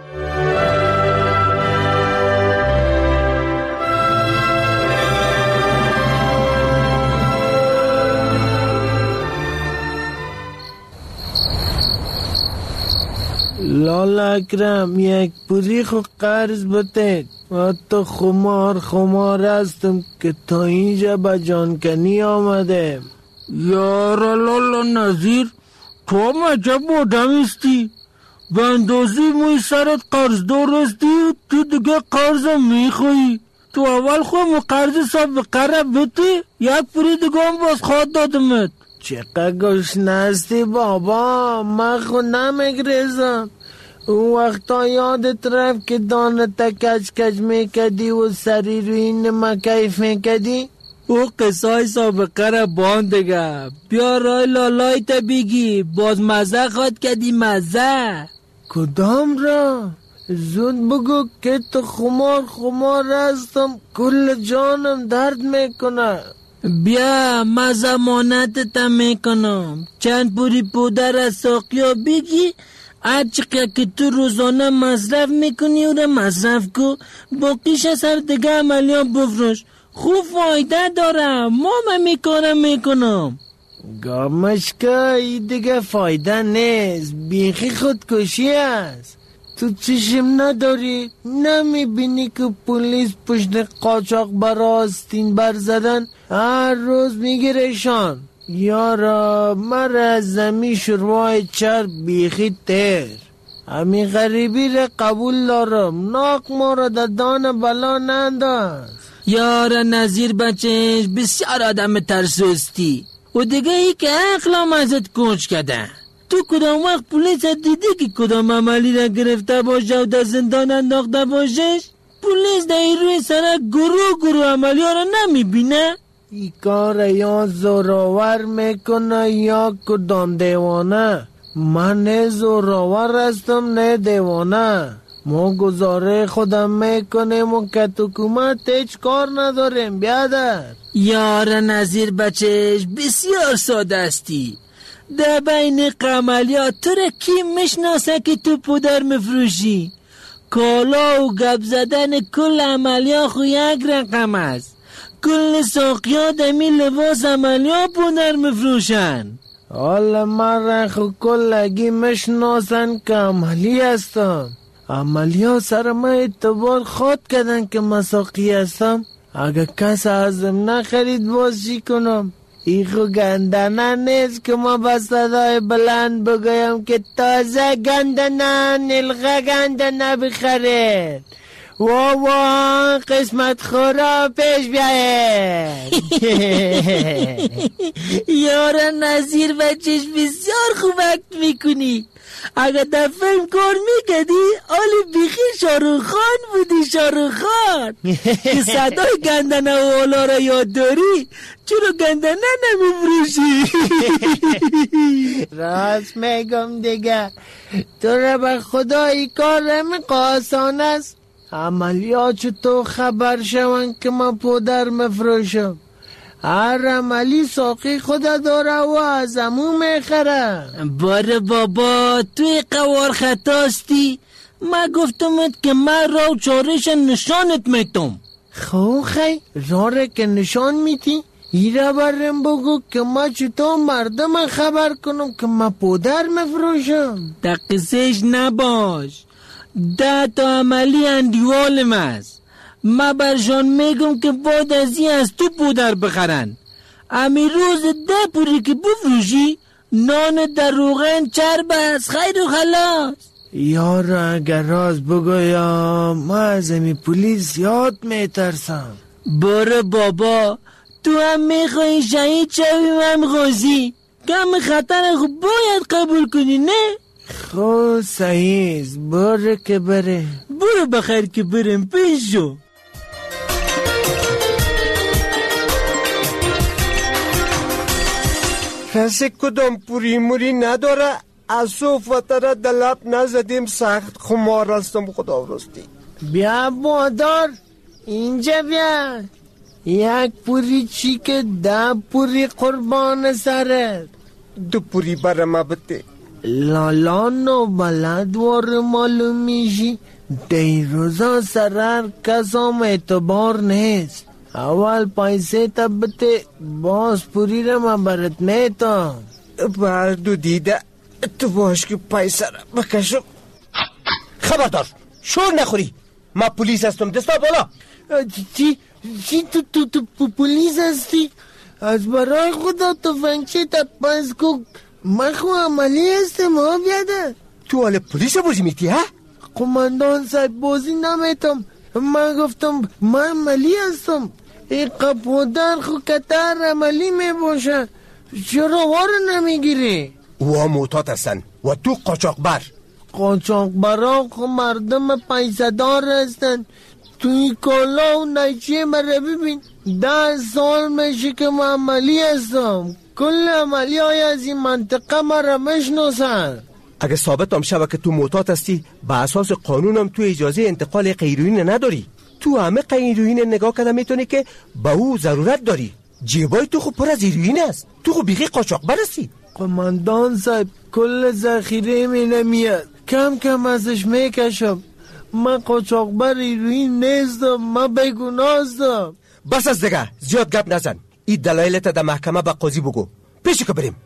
لالا اکرم یک پولی خو قرض بده. و تو خمار خمار هستم که تا اینجا به جانکنی آمده. یارا لالا نظیر تو هم عجب آدم استی. به اندازی موی سرت قرض دارستی و تو دیگه قرضم میخوایی. تو اول خواهم قرض سابقه را بده یک پولی دیگه هم باز خواهد دادمت. چقدر گشنه هستی بابا، من خود نمیگریزم. اون وقتا یادت رفت که دانتا کچ کچ میکدی و سری روی این مکیف میکدی؟ او قصای سابقه را باندگه. بیا رای لالای تا بگی باز مزه خواد کدی مزه. کدام را؟ زود بگو که تو خمار خمار هستم کل جانم درد میکنه. بیا ما زمانت تا میکنم. چند پوری پودر از ساقیا بگی هر چقدر که تو روزانه مصرف میکنی او را مصرف کن، باقیش از هر دیگه عملیان بفروش. خوب فایده داره. ما من میکارم میکنم. گامشکا ای دیگه فایده نیست، بیخی خودکشی است. تو چشم نداری؟ نمیبینی که پلیس پشت قاچاق براستین بر زدن هر روز میگیرشان؟ یارا مر از زمین شروع چر بیخی تر، همین غریبی را قبول دارم، ناک ما را در دان بلا ننداز. یارا نظیر بچهش بسیار آدم ترسوستی و دیگه ای که اقلام ازت کنج کده. تو کدام وقت پولیس دیدی که کدام عملی را گرفته باشه و در زندان انداخته باشش؟ پولیس در این روی سرک گروه گروه عملی ها را نمیبینه؟ ای کار یا زوراور میکنه یا کدام دیوانه. من نه زوراور هستم نه دیوانه. ما گزاره خودم میکنیم و که تو حکومت هیچ کار نداریم. بیادر یار نظیر بچهش بسیار ساده استی. در بین قملیات تو را کی میشناسه که تو پودر مفروشی؟ کالا و گپ زدن کل عملیات خو یک رقم است. کل ساقیات دمی لباس عملیات پودر مفروشن. حالا من را خو کلگی میشناسن که عملی هستم. عملیات سر من اعتبار خواد کردن که مساقی هستم. اگه کس ازم نخرید باز چی کنم؟ ایخو گندنه نیست که ما با صدای بلند بگویم که تازه گندنه نلغه گندنه بخرید. وا وا قسمت خورا پیش بیاید. یارا نظیر بچهش بسیار خوب اکت میکنی. اگه در فیلم کار میکردی آلی بیخی شاروخ خان بودی. شاروخ خان که صدای گندنه و اولا را یاد داری چرا گندنه نمیفروشی؟ راست میگم دیگه. تو را به خدای کار رمی است. عملیات تو خبر شون که من پودر مفروشم. هر عملی ساقی خود داره و از امو میخره. باره بابا توی قوار خطاستی. ما گفتمت که من راو چارش نشانت میتم. خو خی راره که نشان میتی؟ ایره برم بگو که ما چطور مردم خبر کنم که ما پودر مفروشم. در قصهش نباش. ده تا عملی اندیوالم است. ما برشان میگم که بعد از این از تو پودر بخرن. امی روز ده پوری که بفروشی نان در روغن چرب است. خیر و خلاص. یارا اگر راز بگویم ما از امی پولیس یاد میترسم. باره بابا تو هم میخوایی شهید شویم هم غازی. کم خطر خوب باید قبول کنی نه؟ خو سعیز باره که بره. برو بخیر که برم پیش شو. کسی کدام پوری موری نداره. از صوفت را دلب نزدیم سخت خمار هستم خدا راستی. بیا بادار اینجا بیا. یک پوری چی که ده پوری قربان سرت. دو پوری برای ما بده. لالان و بلد وار معلوم میشی. دی روزا سرر کسام اعتبار نیست. اول پیسه تا بده باز پوری را من برات میتم. بردو دیده تو باش که پیسه را بکشم. خبردار شور نخوری. ما پولیس هستم. دستا بالا. چی چی تو تو تو پولیس هستی؟ از برای خدا تفنگچه تا پس کو. من خو عملی هستم ها بیاده. تو حال پولیس بازی میتی ها؟ قماندان صاحب بازی نمیتم. من گفتم من عملی هستم. این قپودر خو کتر عملی میباشه. چرا وار نمیگیری؟ او موتات هستن و تو قاچاقبر. قاچاقبران خو مردم پیسه دار هستن. توی کالا و نیچه مره ببین. ده سال میشه که من عملی هستم. کل عملی های از این منطقه مرا مشناسن. اگه ثابت هم شود که تو معتاد هستی به اساس قانونم تو اجازه انتقال هیروئین نداری. تو همه هیروئین نگاه کرده میتونی که به او ضرورت داری. جیبای تو خوب پر از هیروئین است. تو خوب بیخی قاچاقبر هستی. قماندان صاحب کل ذخیره می نمیاد. کم کم ازش میکشم. من قاچاقبر هیروئین نیستم. من بیگناه هستم. بس از دیگه زیاد گپ نزن. این دلایلت در محکمه به قاضی بگو. پیشو که بریم.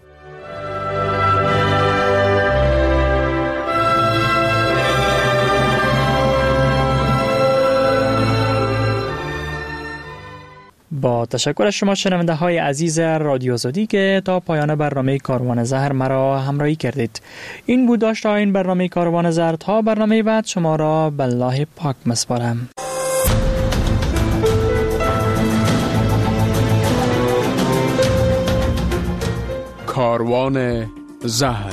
تشکر از شما شنونده های عزیز رادیو آزادی که تا پایان برنامه کاروان زهر مرا همراهی کردید. این بود داشته این برنامه کاروان زهر. تا برنامه بعد شما را به الله پاک مسپارم. کاروان زهر.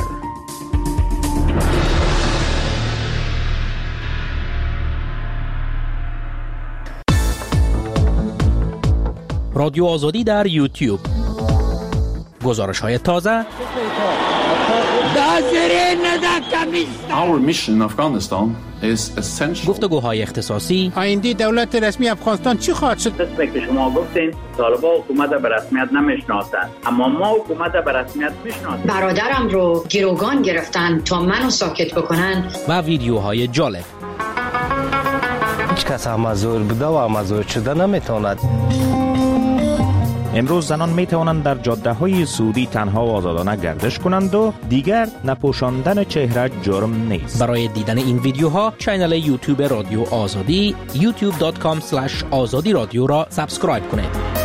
رادیو آزادی در یوتیوب. گزارش های تازه. Our mission in Afghanistan is essential. گفتگوهای اختصاصی. آینده دولت رسمی افغانستان چی خواهد شد؟ دست که شما گفتین طالبان حکومت به رسمیت نمیشناسند، اما ما حکومت به رسمیت میشناسیم. برادرم رو گروگان گرفتن تا منو ساکت بکنن. و ویدیوهای جالب. هیچ کس مزور بوده و مزور شده نمیتواند. امروز زنان می توانند در جاده های سعودی تنها و آزادانه گردش کنند و دیگر نپوشاندن چهره جرم نیست. برای دیدن این ویدیوها کانال یوتیوب رادیو آزادی یوتیوب دات کام اسلش آزادی رادیو را سابسکرایب کنید.